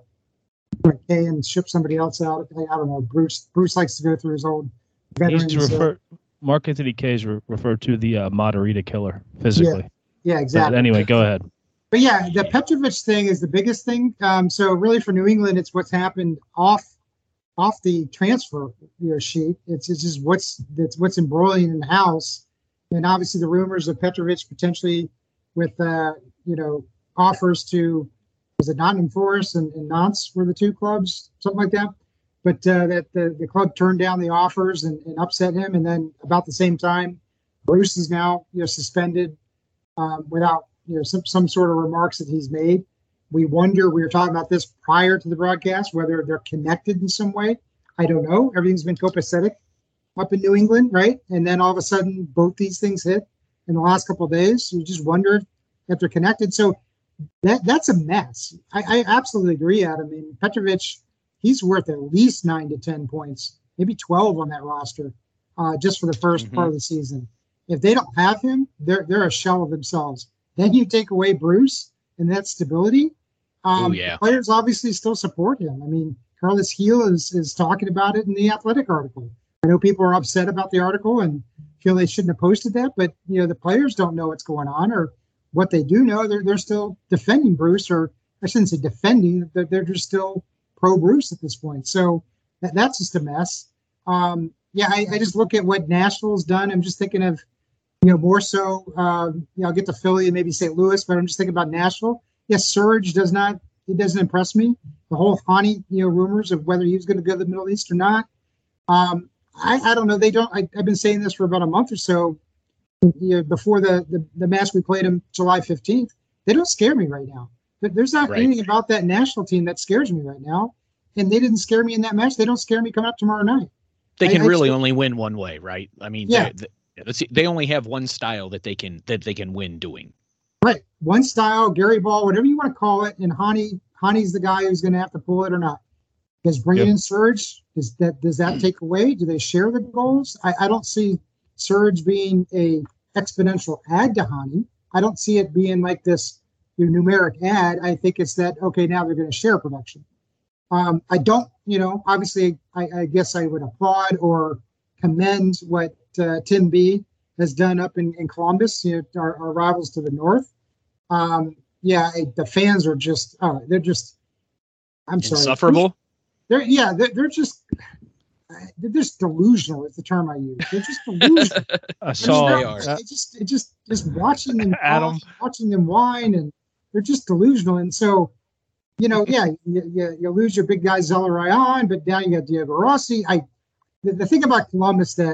K and shipped somebody else out. I, I don't know. Bruce Bruce likes to go through his old veterans. He's refer, uh, Mark Anthony K is re- referred to the uh, Matarrita killer physically. Yeah, yeah, exactly. But anyway, go ahead. But yeah, the Petrovic thing is the biggest thing. Um, so really for New England, it's what's happened off off the transfer you know, sheet. It's, it's just what's it's what's embroiling in the house, and obviously the rumors of Petrovic potentially with uh, you know offers to was it Nottingham Forest and, and Nantes were the two clubs, something like that. But uh, that the, the club turned down the offers and, and upset him, and then about the same time, Bruce is now you know suspended um, without. You know, some, some sort of remarks that he's made. We wonder, we were talking about this prior to the broadcast, whether they're connected in some way. I don't know. Everything's been copacetic up in New England, right? And then all of a sudden, both these things hit in the last couple of days. You just wondered if they're connected. So that that's a mess. I, I absolutely agree, Adam. I mean, Petrovic, he's worth at least nine to ten points, maybe twelve on that roster, uh, just for the first mm-hmm. part of the season. If they don't have him, they're they're a shell of themselves. Then you take away Bruce and that stability. Um, Ooh, yeah. The players obviously still support him. I mean, Carlos Gil is, is talking about it in the Athletic article. I know people are upset about the article and feel they shouldn't have posted that, but you know the players don't know what's going on, or what they do know, they're they're still defending Bruce, or I shouldn't say defending, they're, they're just still pro Bruce at this point. So that, that's just a mess. Um, yeah, I, I just look at what Nashville's done. I'm just thinking of. You know, more so, um, you know, I'll get to Philly and maybe Saint Louis, but I'm just thinking about Nashville. Yes, Surge does not, it doesn't impress me. The whole Hani, you know, rumors of whether he was going to go to the Middle East or not. Um, I, I don't know. They don't, I, I've been saying this for about a month or so, you know, before the, the, the match we played them July fifteenth. They don't scare me right now. There's not right. anything about that national team that scares me right now. And they didn't scare me in that match. They don't scare me coming up tomorrow night. They can I, really I, only win one way, right? I mean, yeah. They, they only have one style that they can that they can win doing. Right, one style, Gary Ball, whatever you want to call it, and Hani Hani's the guy who's going to have to pull it or not. Does bringing yep. in Surge does that does that take away? Do they share the goals? I, I don't see Surge being a exponential add to Hani. I don't see it being like this you know, numeric add. I think it's that okay now they're going to share production. Um, I don't, you know, obviously I, I guess I would applaud or commend what. Uh, Tim B has done up in, in Columbus, you know, our, our rivals to the north. Um, yeah, I, the fans are just, uh, they're just, I'm sorry. Insufferable? They're, yeah, they're, they're just, they're just delusional is the term I use. They're just delusional. I saw they are. It just, it just, just watching them, Adam. talk, watching them whine, and they're just delusional. And so, you know, yeah, you, you, you lose your big guy Zeller Ryan, but now you got Diego Rossi. I, the, the thing about Columbus that,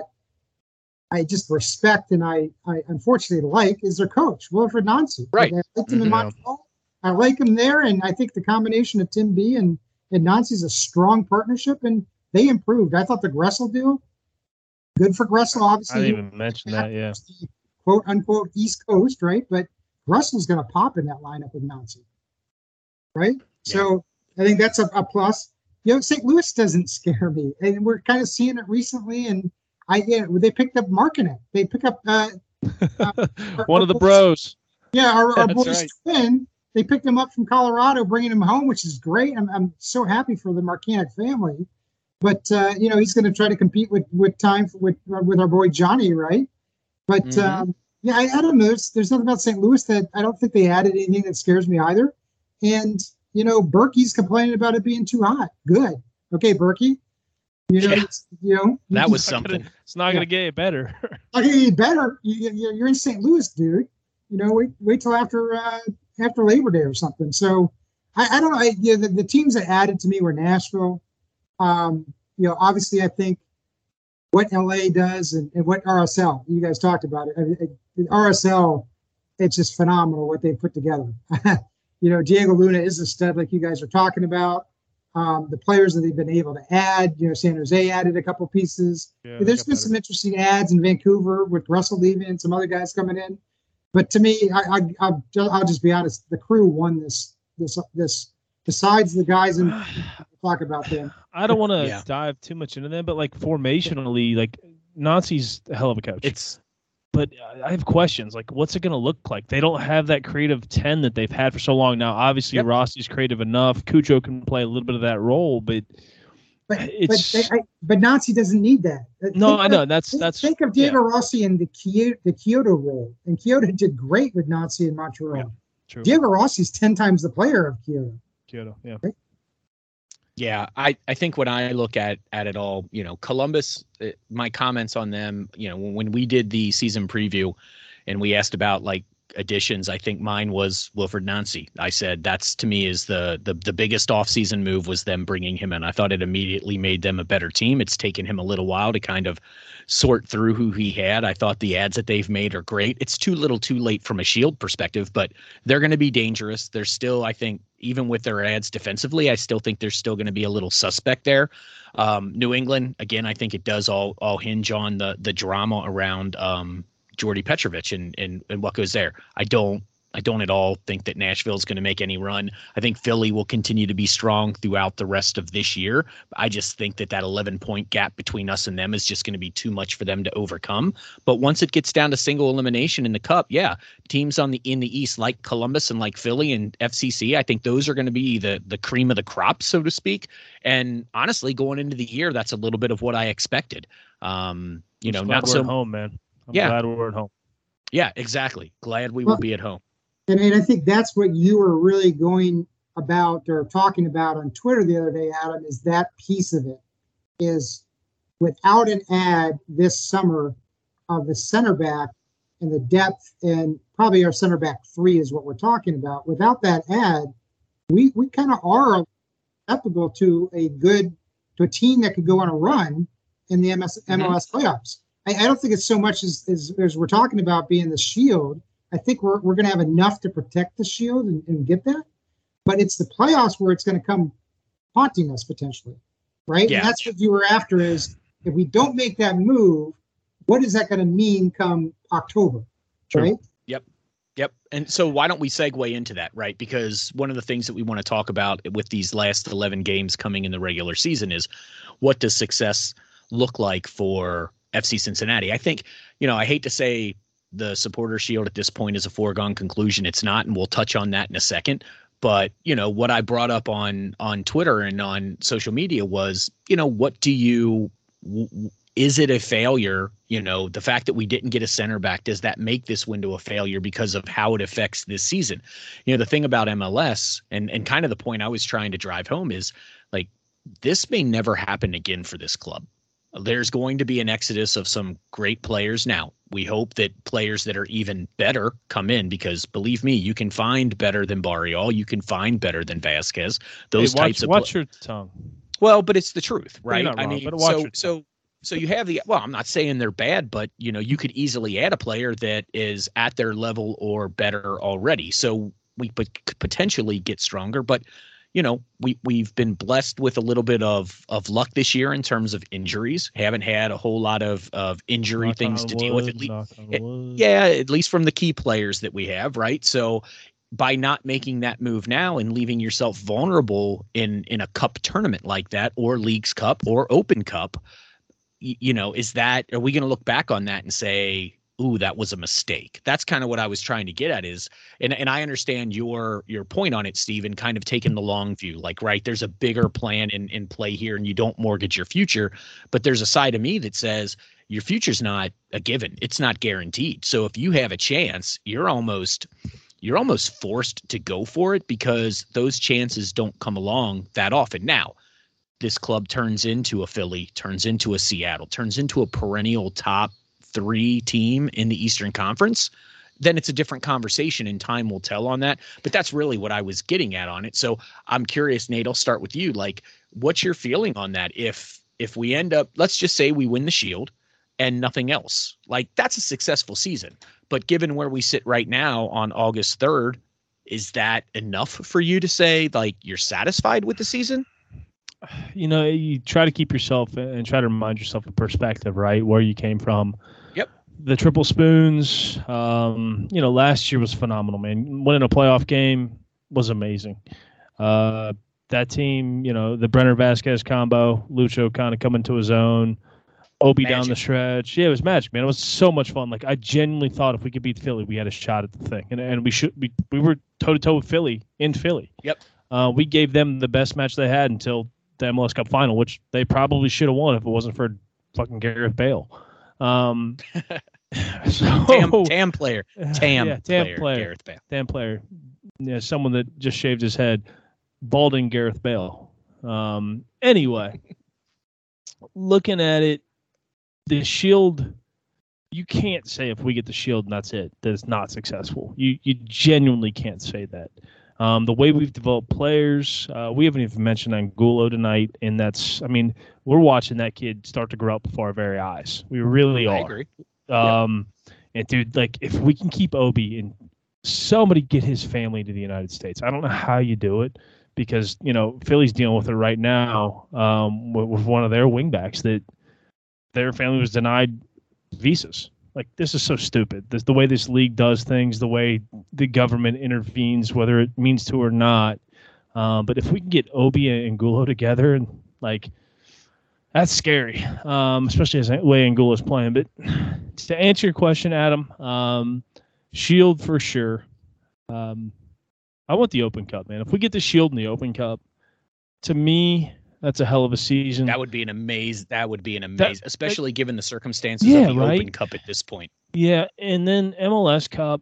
I just respect and I, I unfortunately like is their coach, Wilfred Nancy. Right. I liked him mm-hmm. in Montreal. I like him there, and I think the combination of Tim B and, and Nancy is a strong partnership, and they improved. I thought the Gressel deal, good for Gressel, obviously. I didn't even mention that, yeah. The quote unquote East Coast, right? But Gressel's going to pop in that lineup with Nancy, right? Yeah. So I think that's a, a plus. You know, Saint Louis doesn't scare me, and we're kind of seeing it recently, and I yeah, they picked up Markinek. They pick up uh, uh, our, one of the bros. Yeah, our, our boys right. twin. They picked him up from Colorado, bringing him home, which is great. I'm I'm so happy for the Markinek family. But uh, you know, he's going to try to compete with with time for, with with our boy Johnny, right? But mm-hmm. um, yeah, I, I don't know. There's, there's nothing about Saint Louis that I don't think they added anything that scares me either. And you know, Berkey's complaining about it being too hot. Good, okay, Berkey. You know, yeah. you know that was it's something. Gonna, it's not yeah. going to get better. Not going to get better. You, you, you're in Saint Louis, dude. You know, wait, wait till after uh, after Labor Day or something. So, I, I don't know. I, you know, the, the teams that added to me were Nashville. Um, you know, obviously, I think what L A does and, and what R S L, you guys talked about it. I, I, R S L, it's just phenomenal what they put together. You know, Diego Luna is a stud, like you guys are talking about. Um, the players that they've been able to add, you know, San Jose added a couple pieces. Yeah, There's been better. some interesting ads in Vancouver with Russell leaving and some other guys coming in. But to me, I, I, I'll, I'll just be honest, the crew won this, this, this. Besides the guys, and talk about them. I don't want to yeah. dive too much into them, but like formationally, like Nancy's a hell of a coach. It's, but I have questions. Like, what's it going to look like? They don't have that creative ten that they've had for so long now. Obviously, yep. Rossi's creative enough. Cucho can play a little bit of that role, but but it's. But, they, I, but Nancy doesn't need that. No, think I know of, that's think, that's. Think of Diego yeah. Rossi in the Kyoto, the Kyoto role, and Kyoto did great with Nancy in Montreal. Yeah, true. Diego Rossi's ten times the player of Kyoto. Kyoto, yeah. Right? Yeah, I, I think when I look at, at it all, you know, Columbus, uh, my comments on them, you know, when, when we did the season preview and we asked about like additions, I think mine was Wilfred Nancy. I said that's to me is the the the biggest offseason move was them bringing him in. I thought it immediately made them a better team. It's taken him a little while to kind of sort through who he had. I thought the ads that they've made are great. It's too little too late from a Shield perspective, but they're going to be dangerous. They're still, I think, even with their ads defensively, I still think there's still going to be a little suspect there. Um, New England, again, I think it does all all hinge on the the drama around um, Jordy Petrovic and, and and what goes there. I don't I don't at all think that Nashville is going to make any run. I think Philly will continue to be strong throughout the rest of this year. I just think that that eleven point gap between us and them is just going to be too much for them to overcome. But once it gets down to single elimination in the Cup, yeah, teams on the in the East like Columbus and like Philly and F C C, I think those are going to be the the cream of the crop, so to speak. And honestly, going into the year, that's a little bit of what I expected. Um, you I'm know, glad not we're so at home, man. I'm yeah. glad we're at home. Yeah, exactly. Glad we well, will be at home. I mean, I think that's what you were really going about or talking about on Twitter the other day, Adam, is that piece of it is without an ad this summer of the center back and the depth, and probably our center back three is what we're talking about. Without that ad, we, we kind of are acceptable to a good, to a team that could go on a run in the M S, mm-hmm. M L S playoffs. I, I don't think it's so much as, as, as we're talking about being the Shield. I think we're we're going to have enough to protect the Shield and, and get that. But it's the playoffs where it's going to come haunting us potentially, right? Yeah. And that's what you were after is if we don't make that move, what is that going to mean come October, True. right? Yep. Yep. And so why don't we segue into that, right? Because one of the things that we want to talk about with these last eleven games coming in the regular season is what does success look like for F C Cincinnati? I think, you know, I hate to say the Supporter Shield at this point is a foregone conclusion. It's not, and we'll touch on that in a second. But, you know, what I brought up on on Twitter and on social media was, you know, what do you w- is it a failure? You know, the fact that we didn't get a center back, does that make this window a failure because of how it affects this season? You know, the thing about M L S and and kind of the point I was trying to drive home is like this may never happen again for this club. There's going to be an exodus of some great players. Now, we hope that players that are even better come in because, believe me, you can find better than Barrial. You can find better than Vasquez. Those hey, watch, types of watch pl- your tongue. Well, but it's the truth, right? Wrong, I mean, but watch so your so so you have the well. I'm not saying they're bad, but you know, you could easily add a player that is at their level or better already. So we could potentially get stronger, but. You know, we, we've been blessed with a little bit of, of luck this year in terms of injuries. Haven't had a whole lot of, of injury knock things to wood, deal with. At least, it, yeah, at least from the key players that we have, right? So by not making that move now and leaving yourself vulnerable in, in a cup tournament like that or Leagues Cup or Open Cup, you, you know, is that – are we going to look back on that and say – ooh, that was a mistake? That's kind of what I was trying to get at is, and, and I understand your your point on it, Steven, kind of taking the long view, like, right, there's a bigger plan in, in play here and you don't mortgage your future. But there's a side of me that says your future's not a given. It's not guaranteed. So if you have a chance, you're almost you're almost forced to go for it because those chances don't come along that often. Now, this club turns into a Philly, turns into a Seattle, turns into a perennial top three team in the Eastern Conference, then it's a different conversation and time will tell on that. But that's really what I was getting at on it. So I'm curious, Nate, I'll start with you. Like, what's your feeling on that? If, if we end up, let's just say we win the Shield and nothing else, like that's a successful season. But given where we sit right now on August third, is that enough for you to say like you're satisfied with the season? You know, you try to keep yourself and try to remind yourself of perspective, right? Where you came from. Yep. The triple spoons, um, you know, last year was phenomenal, man. Winning a playoff game was amazing. Uh, that team, you know, the Brenner Vasquez combo, Lucho kind of coming to his own, Obi magic. Down the stretch. Yeah, it was magic, man. It was so much fun. Like, I genuinely thought if we could beat Philly, we had a shot at the thing. And and we should we, we were toe-to-toe with Philly in Philly. Yep. Uh, we gave them the best match they had until the M L S Cup final, which they probably should have won if it wasn't for fucking Gareth Bale. Um, so, Tam, Tam player. Tam, yeah, Tam player, player. Gareth Bale. Tam player. Yeah, someone that just shaved his head. Balding Gareth Bale. Um, anyway, looking at it, the Shield, you can't say if we get the Shield and that's it, that it's not successful. You you genuinely can't say that. Um, the way we've developed players, uh, we haven't even mentioned Angulo tonight, and that's, I mean, we're watching that kid start to grow up before our very eyes. We really I are. agree. Um, yeah. And dude, like if we can keep Obi and somebody get his family to the United States, I don't know how you do it because, you know, Philly's dealing with it right now um, with, with one of their wingbacks that their family was denied visas. Like, this is so stupid. This, the way this league does things, the way the government intervenes, whether it means to or not. Um, but if we can get Obi and Angulo together, and like, that's scary, um, especially as the way Angulo's playing. But to answer your question, Adam, um, Shield for sure. Um, I want the Open Cup, man. If we get the Shield in the Open Cup, to me, that's a hell of a season. That would be an amaze. That would be an amaze, that, especially that, given the circumstances yeah, of the right? Open Cup at this point. Yeah, and then M L S Cup.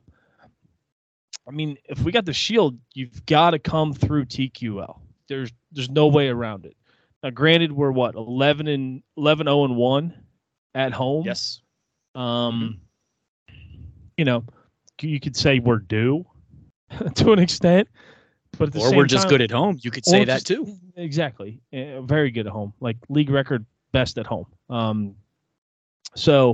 I mean, if we got the Shield, you've got to come through T Q L. There's there's no way around it. Now, granted, we're what eleven and eleven zero and one at home. Yes. Um, mm-hmm. You know, you could say we're due to an extent. But at the or same we're just time, good at home. You could say that just, too. Exactly. Uh, very good at home. Like league record best at home. Um, so,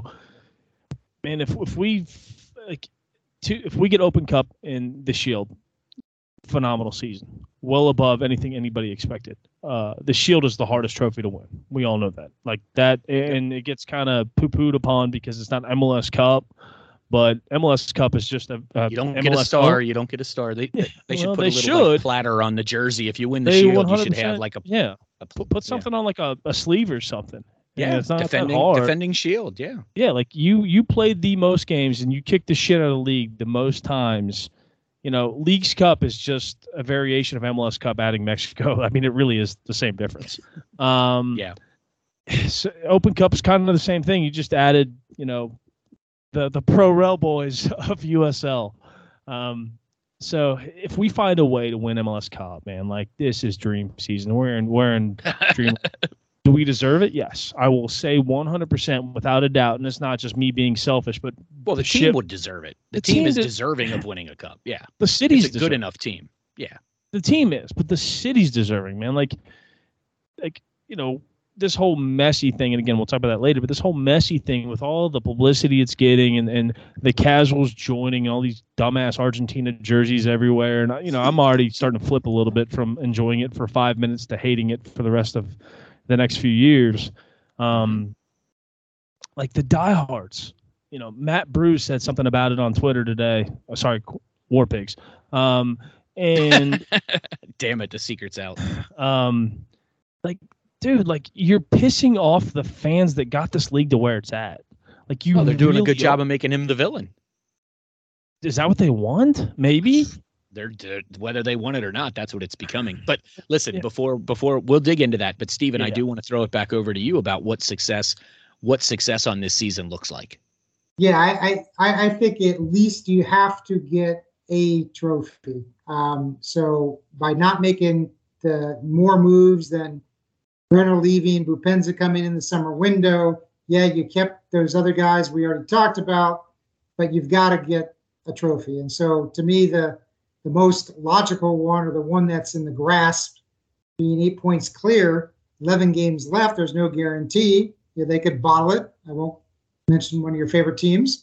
man, if if we like, to, if we get Open Cup in the Shield, phenomenal season, well above anything anybody expected. Uh, the Shield is the hardest trophy to win. We all know that. Like that, and it gets kind of poo-pooed upon because it's not M L S Cup. But M L S Cup is just a, a you don't M L S get a star. Cup. You don't get a star. They they well, should put they a little should. like, platter on the jersey. If you win the They Shield, you should have like a yeah. A, put, put something yeah. on like a, a sleeve or something. Yeah, and it's not defending that hard. defending Shield. Yeah, yeah. Like you you played the most games and you kicked the shit out of the league the most times. You know, Leagues Cup is just a variation of M L S Cup adding Mexico. I mean, it really is the same difference. Um, yeah. So Open Cup is kind of the same thing. You just added, you know, the the pro rel boys of U S L. Um, so if we find a way to win M L S Cup, man, like this is dream season. We're in we're in dream. Do we deserve it? Yes, I will say one hundred percent without a doubt. And it's not just me being selfish, but well, the, the team ship, would deserve it. The, the team, team is deserving of winning a cup. Yeah, the city's it's a good enough team. Yeah, the team is, but the city's deserving, man. Like, like you know. This whole messy thing, and again, we'll talk about that later, but this whole messy thing with all the publicity it's getting and, and the casuals joining all these dumbass Argentina jerseys everywhere. And, you know, I'm already starting to flip a little bit from enjoying it for five minutes to hating it for the rest of the next few years. Um, like the diehards, you know, Matt Bruce said something about it on Twitter today. Oh, sorry, War Pigs. Um, and damn it, the secret's out. Um, like, dude, like you're pissing off the fans that got this league to where it's at. Like you, oh, they're doing really a good job of making him the villain. Is that what they want? Maybe they're, they're whether they want it or not. That's what it's becoming. But listen, yeah. before before we'll dig into that. But Steven, yeah. I do want to throw it back over to you about what success, what success on this season looks like. Yeah, I I, I think at least you have to get a trophy. Um, so by not making the more moves than Brenner leaving, Boupendza coming in the summer window. Yeah, you kept those other guys we already talked about, but you've got to get a trophy. And so to me, the the most logical one, or the one that's in the grasp, being eight points clear, eleven games left, there's no guarantee. Yeah, they could bottle it. I won't mention one of your favorite teams.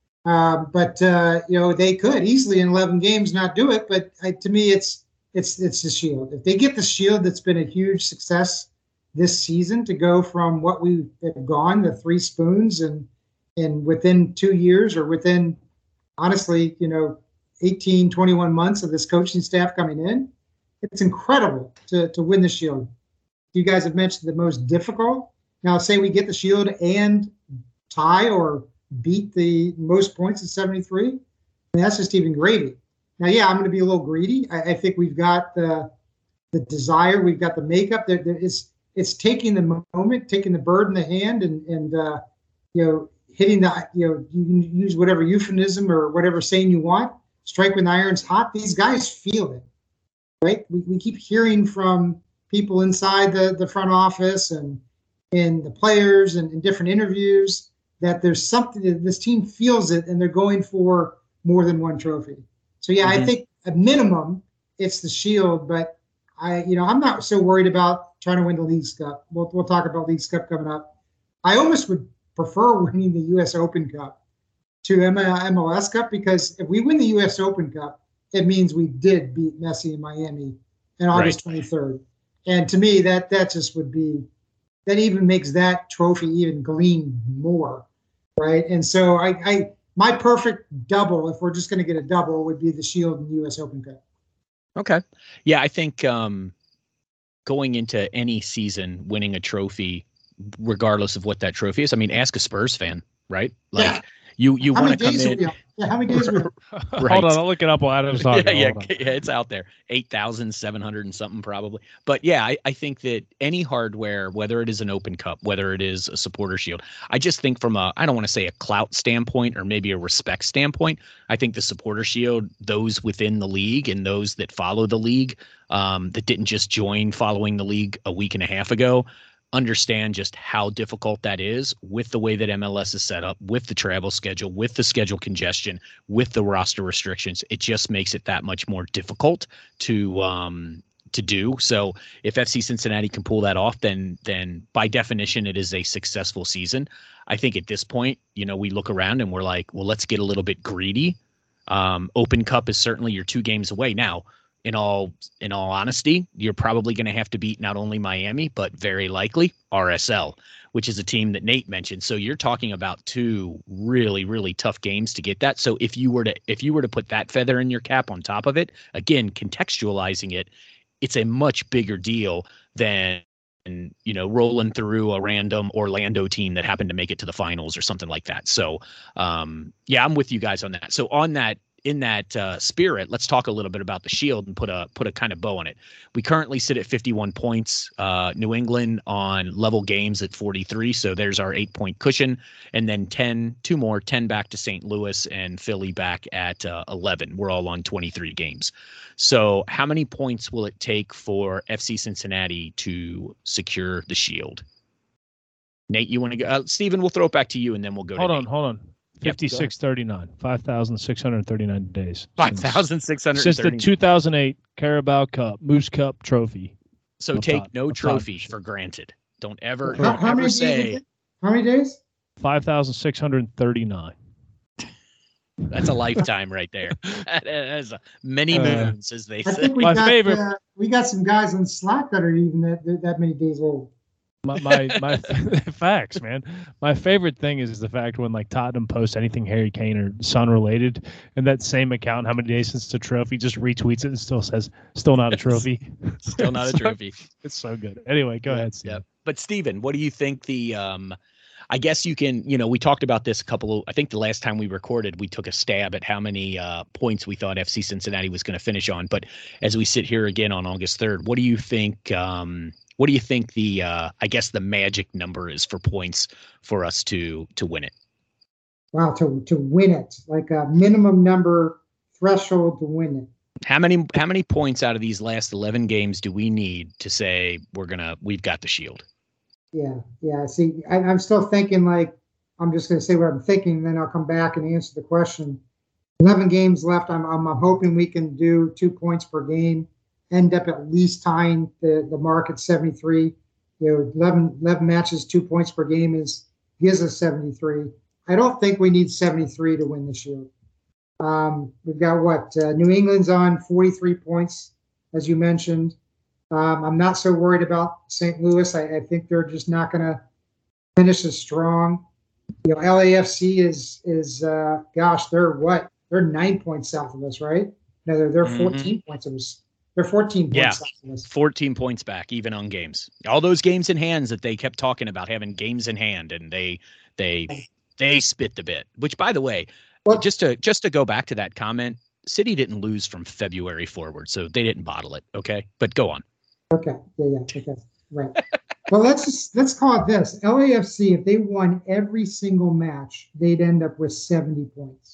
Uh, but, uh, you know, they could easily in eleven games not do it. But I, to me, it's it's it's the Shield. If they get the Shield, that's been a huge success this season, to go from what we have gone, the three spoons, and and within two years or within, honestly, you know, eighteen, twenty-one months of this coaching staff coming in, it's incredible to, to win the Shield. You guys have mentioned the most difficult. Now, say we get the Shield and tie or beat the most points at seventy-three, I mean, that's just even gravy. Now, yeah, I'm going to be a little greedy. I, I think we've got the the desire, we've got the makeup. There, there is, it's taking the moment, taking the bird in the hand, and and uh, you know, hitting the, you know, you can use whatever euphemism or whatever saying you want. Strike when the iron's hot. These guys feel it, right? We we keep hearing from people inside the, the front office and and the players and in different interviews that there's something that this team feels it, and they're going for more than one trophy. So yeah, mm-hmm. I think at minimum it's the Shield, but I, you know, I'm not so worried about trying to win the Leagues Cup. We'll we'll talk about Leagues Cup coming up. I almost would prefer winning the U S Open Cup to M L S Cup, because if we win the U S Open Cup, it means we did beat Messi in Miami on August right. twenty-third. And to me, that that just would be, that even makes that trophy even gleam more, right? And so I, I my perfect double, if we're just going to get a double, would be the Shield and U S Open Cup. Okay. Yeah, I think um, going into any season, winning a trophy, regardless of what that trophy is, I mean, ask a Spurs fan, right? Like yeah. you, you want to come in. Yeah, how many days? We right. Hold on, I'll look it up while Adam's talking. Yeah, yeah, yeah, it's out there, eight thousand seven hundred and something probably. But yeah, I, I think that any hardware, whether it is an Open Cup, whether it is a supporter shield, I just think from a, I don't want to say a clout standpoint or maybe a respect standpoint, I think the supporter shield, those within the league and those that follow the league, um, that didn't just join following the league a week and a half ago, understand just how difficult that is with the way that M L S is set up, with the travel schedule, with the schedule congestion, with the roster restrictions. It just makes it that much more difficult to um, to do. So if F C Cincinnati can pull that off, then then by definition, it is a successful season. I think at this point, you know, we look around and we're like, well, let's get a little bit greedy. Um, Open Cup is certainly you're two games away now. In all in all honesty, you're probably going to have to beat not only Miami, but very likely R S L, which is a team that Nate mentioned. So you're talking about two really, really tough games to get that. So if you were to if you were to put that feather in your cap on top of it, again, contextualizing it, it's a much bigger deal than, you know, rolling through a random Orlando team that happened to make it to the finals or something like that. So um, yeah, I'm with you guys on that. So on that. In that uh, spirit, let's talk a little bit about the Shield and put a put a kind of bow on it. We currently sit at fifty-one points. Uh, New England on level games at forty-three, so there's our eight point cushion, and then ten, two more, ten back to Saint Louis and Philly back at uh, eleven. We're all on twenty-three games. So how many points will it take for F C Cincinnati to secure the Shield? Nate, you want to go? Uh, Steven, we'll throw it back to you, and then we'll go. Hold to on, Nate. hold on. fifty-six thirty-nine, five thousand six hundred thirty-nine days. five thousand six hundred Since the two thousand eight Carabao Cup, Moose Cup trophy. So Up take top, no up trophy top. for granted. Don't ever, How, don't how ever many say. days? How many days? five thousand six hundred thirty-nine. That's a lifetime right there. That is many Uh, moons, as they I say. think we My got favorite- uh, we got some guys on Slack that are even that that, that many days old. My my, my facts, man. My favorite thing is the fact when like Tottenham posts anything Harry Kane or Son related, and that same account, how many days since the trophy, just retweets it and still says, "Still not a trophy." Still not a So- trophy. It's so good. Anyway, go Yeah, ahead, Steve. yeah. But Steven, what do you think the um I guess you can, you know, we talked about this a couple of, I think the last time we recorded, we took a stab at how many uh, points we thought F C Cincinnati was going to finish on. But as we sit here again on August third, what do you think, um, what do you think the, uh, I guess the magic number is for points for us to, to win it? Wow, to to win it, like a minimum number threshold to win it. How many, how many points out of these last eleven games do we need to say we're going to, we've got the Shield? Yeah, yeah. See, I, I'm still thinking like I'm just going to say what I'm thinking, and then I'll come back and answer the question. eleven games left. I'm, I'm hoping we can do two points per game, end up at least tying the, the mark at seventy-three. You know, eleven, eleven matches, two points per game is gives us seventy-three. I don't think we need seventy-three to win this year. Um, we've got what? Uh, New England's on forty-three points, as you mentioned. Um, I'm not so worried about Saint Louis. I, I think they're just not going to finish as strong. You know, L A F C is is uh, gosh, they're what? They're nine points south of us, right? No, they're they're fourteen mm-hmm. points of us. They're fourteen points yeah, south of us. fourteen points back, even on games. All those games in hands that they kept talking about having games in hand, and they they they spit the bit. Which, by the way, well, just to just to go back to that comment, City didn't lose from February forward, so they didn't bottle it. Okay, but go on. Okay. Yeah. Yeah. Okay. Right. Well, let's just let's call it this. L A F C, if they won every single match, they'd end up with seventy points.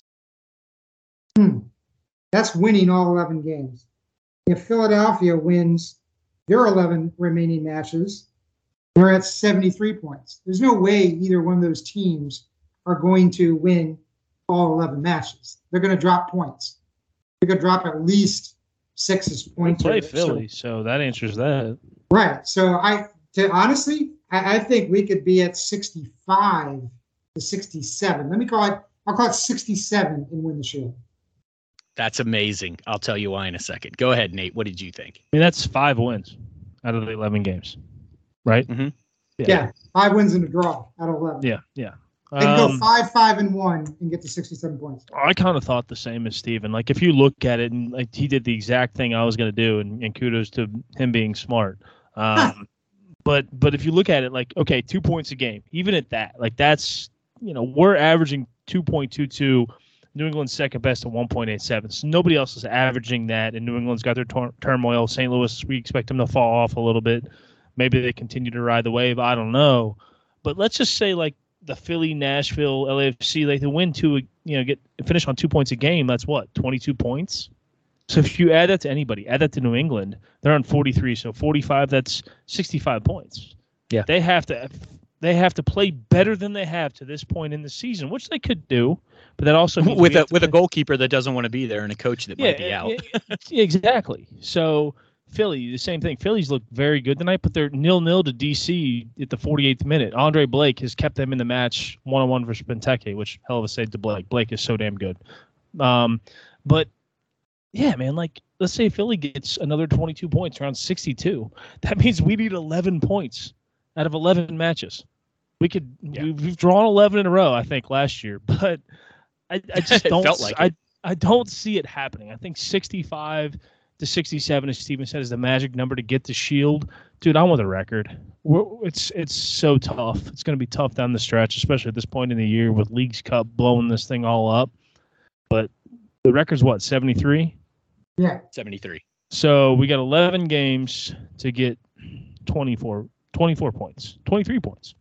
Hmm. That's winning all eleven games. If Philadelphia wins their eleven remaining matches, they're at seventy-three points. There's no way either one of those teams are going to win all eleven matches. They're going to drop points. They're going to drop at least six points. They play Philly, so that answers that. Right. So I, to honestly, I, I think we could be at sixty-five to sixty-seven. Let me call it. I'll call it sixty-seven and win the Shield. That's amazing. I'll tell you why in a second. Go ahead, Nate. What did you think? I mean, that's five wins out of the eleven games, right? Mm-hmm. Yeah. yeah, five wins and a draw out of eleven. Yeah, yeah. They can um, go five, five, and one and get to sixty-seven points. I kind of thought the same as Steven. Like, if you look at it, and like he did the exact thing I was going to do, and, and kudos to him being smart. Um, but but if you look at it, like, okay, two points a game, even at that, like that's, you know, we're averaging two point two two. New England's second best at one point eight seven. So nobody else is averaging that, and New England's got their tor- turmoil. Saint Louis, we expect them to fall off a little bit. Maybe they continue to ride the wave. I don't know. But let's just say, like, the Philly, Nashville, L A F C, like, they win two, you know, get finish on two points a game. That's what, twenty-two points? So if you add that to anybody, add that to New England, they're on forty-three. So forty-five, that's sixty-five points. Yeah. They have to they have to play better than they have to this point in the season, which they could do. But that also means with a with play. a goalkeeper that doesn't want to be there and a coach that yeah, might be out. Yeah, exactly. So Philly, the same thing. Philly's looked very good tonight, but they're nil-nil to D C at the forty-eighth minute. Andre Blake has kept them in the match one-on-one versus Benteke, which hell of a save to Blake. Blake is so damn good. Um, but yeah, man, like, let's say Philly gets another twenty-two points, around sixty-two. That means we need eleven points out of eleven matches. We could yeah. we've, we've drawn eleven in a row, I think, last year, but I, I just don't felt like I, I don't see it happening. I think sixty-five to sixty-seven, as Steven said, is the magic number to get the Shield. Dude, I want the record. We're, it's it's so tough. It's going to be tough down the stretch, especially at this point in the year with Leagues Cup blowing this thing all up. But the record's what, seventy-three? Yeah, seventy-three. So we got eleven games to get twenty-four, twenty-four points, twenty-three points.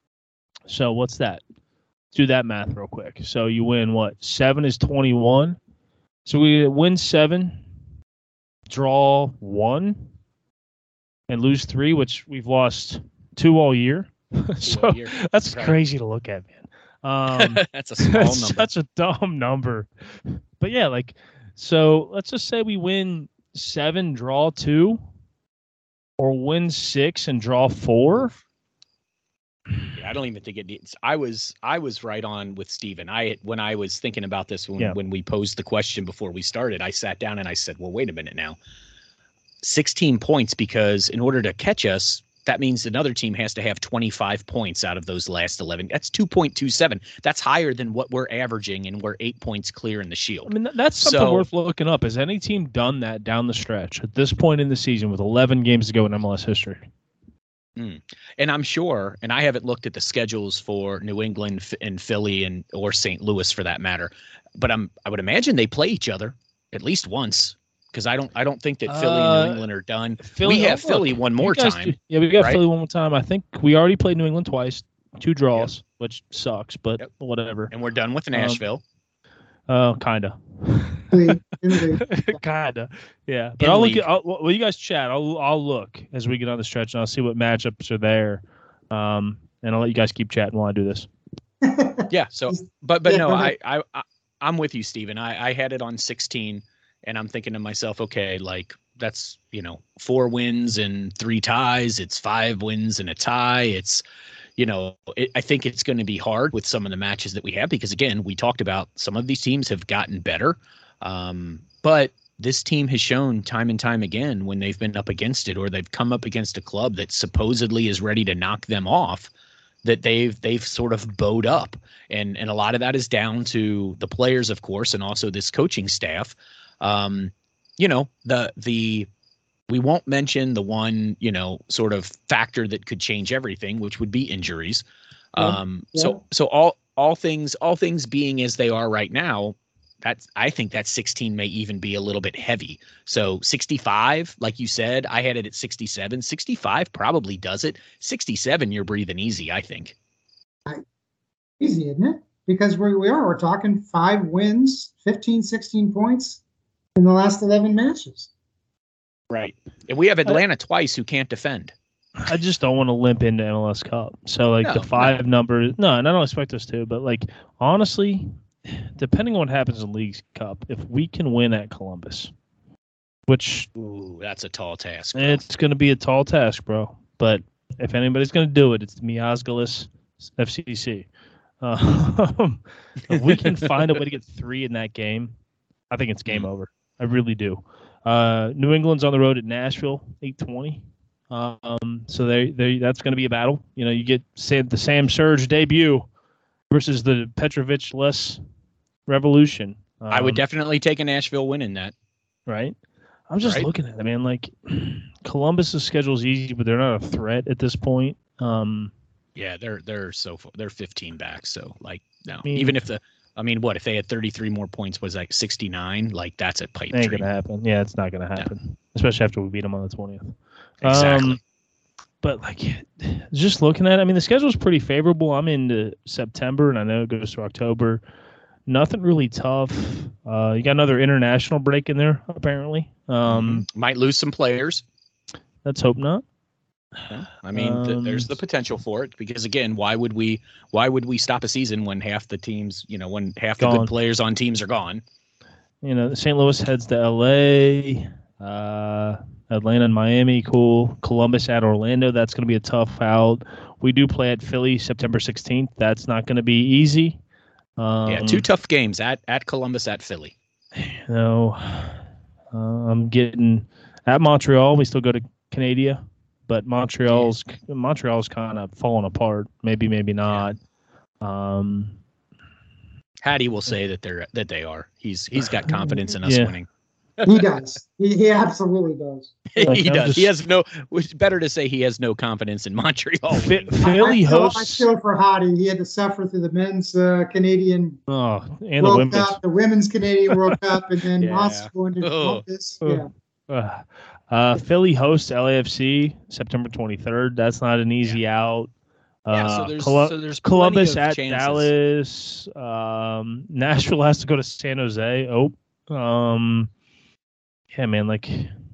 So what's that? Do that math real quick. So you win what? Seven is twenty-one. So we win seven, draw one, and lose three, which we've lost two all year. so all year. That's right. Crazy to look at, man. Um, that's a small that's number. Such a dumb number. But yeah, like, so let's just say we win seven, draw two, or win six and draw four. Yeah, I don't even think it needs. I was I was right on with Steven. I when I was thinking about this when, yeah. when we posed the question before we started, I sat down and I said, well, wait a minute now. sixteen points, because in order to catch us, that means another team has to have twenty-five points out of those last eleven. That's two point two seven. That's higher than what we're averaging, and we're eight points clear in the Shield. I mean, that's something so, worth looking up. Has any team done that down the stretch at this point in the season with eleven games to go in M L S history? Mm. And I'm sure, and I haven't looked at the schedules for New England and Philly and or Saint Louis for that matter, but I'm I would imagine they play each other at least once, because I don't I don't think that Philly uh, and New England are done. Philly, we have oh, Philly look, one more time. Do, yeah, we got right? Philly one more time. I think we already played New England twice, two draws, yep. which sucks, but yep. whatever. And we're done with Nashville. Oh, um, uh, kinda. Kinda, yeah. But in I'll league. look at. I'll, well, you guys chat. I'll I'll look as we get on the stretch, and I'll see what matchups are there. Um, and I'll let you guys keep chatting while I do this. Yeah. So, but but yeah, no, I, I I'm with you, Steven. I, I had it on sixteen, and I'm thinking to myself, okay, like that's, you know, four wins and three ties. It's five wins and a tie. It's, you know, it, I think it's going to be hard with some of the matches that we have because, again, we talked about some of these teams have gotten better. Um, but this team has shown time and time again when they've been up against it or they've come up against a club that supposedly is ready to knock them off, that they've they've sort of bowed up. And and a lot of that is down to the players, of course, and also this coaching staff. Um, you know, the the we won't mention the one, you know, sort of factor that could change everything, which would be injuries. Yeah, Um, yeah. so so all all things all things being as they are right now, that's I think that sixteen may even be a little bit heavy. So sixty-five, like you said, I had it at sixty-seven. sixty-five probably does it. sixty-seven, you're breathing easy, I think. Easy, isn't it? Because we, we are, we're talking five wins, fifteen, sixteen points in the last eleven matches. Right. And we have Atlanta twice who can't defend. I just don't want to limp into M L S Cup. So, like, No, the five no. numbers, no, and I don't expect us to, but, like, honestly, depending on what happens in Leagues Cup, if we can win at Columbus, which Ooh, that's a tall task. Bro. it's going to be a tall task, bro. But if anybody's going to do it, it's the Miasgalis F C C. Uh, if we can find a way to get three in that game, I think it's game over. I really do. Uh, New England's on the road at Nashville, eight twenty. Um, so they they that's going to be a battle. You know, you get Sam, the Sam Surge debut versus the Petrovic-less Revolution. Um, I would definitely take a Nashville win in that. Right. I'm just Right. looking at it, man. Like, Columbus's schedule is easy, but they're not a threat at this point. Um, Yeah, they're they're so they're fifteen back. So like no, mean- even if the I mean, what if they had thirty-three more points? Was like sixty-nine? Like that's a pipe ain't dream. gonna happen. Yeah, it's not gonna happen, especially after we beat them on the twentieth. Exactly. Um, but like, just looking at it, I mean, the schedule's pretty favorable. I'm into September, and I know it goes to October. Nothing really tough. Uh, you got another international break in there, apparently. Um, Mhm. Might lose some players. Let's hope not. Yeah. I mean, th- Um, there's the potential for it because again, why would we why would we stop a season when half the teams, you know, when half the Gone. good players on teams are gone? You know, Saint Louis heads to L A, uh, Atlanta and Miami, cool. Columbus at Orlando, that's going to be a tough out. We do play at Philly September sixteenth. That's not going to be easy. Um, Yeah, two tough games at at Columbus, at Philly. You know, uh, I'm getting at Montreal. We still go to Canada, but Montreal's Montreal's kind of falling apart. Maybe, maybe not. Um, Hattie will say that they're that they are. He's he's got confidence in us Yeah. winning. He does. He, he absolutely does. Like, he I'm does. just- He has no. It's better to say he has no confidence in Montreal. Phi- winning. Philly I, I feel, I hosts. feel for Hottie. He had to suffer through the men's uh, Canadian Oh, and the World women's. Cup, the women's Canadian World Cup, and then Yeah. us going to Oh. Columbus. Oh. Yeah. Uh, uh, Philly hosts L A F C September twenty-third. That's not an easy out. Yeah, Uh, so there's, Colu- so there's Columbus plenty of at chances. Dallas. Um, Nashville has to go to San Jose. Oh, um, yeah, man. Like,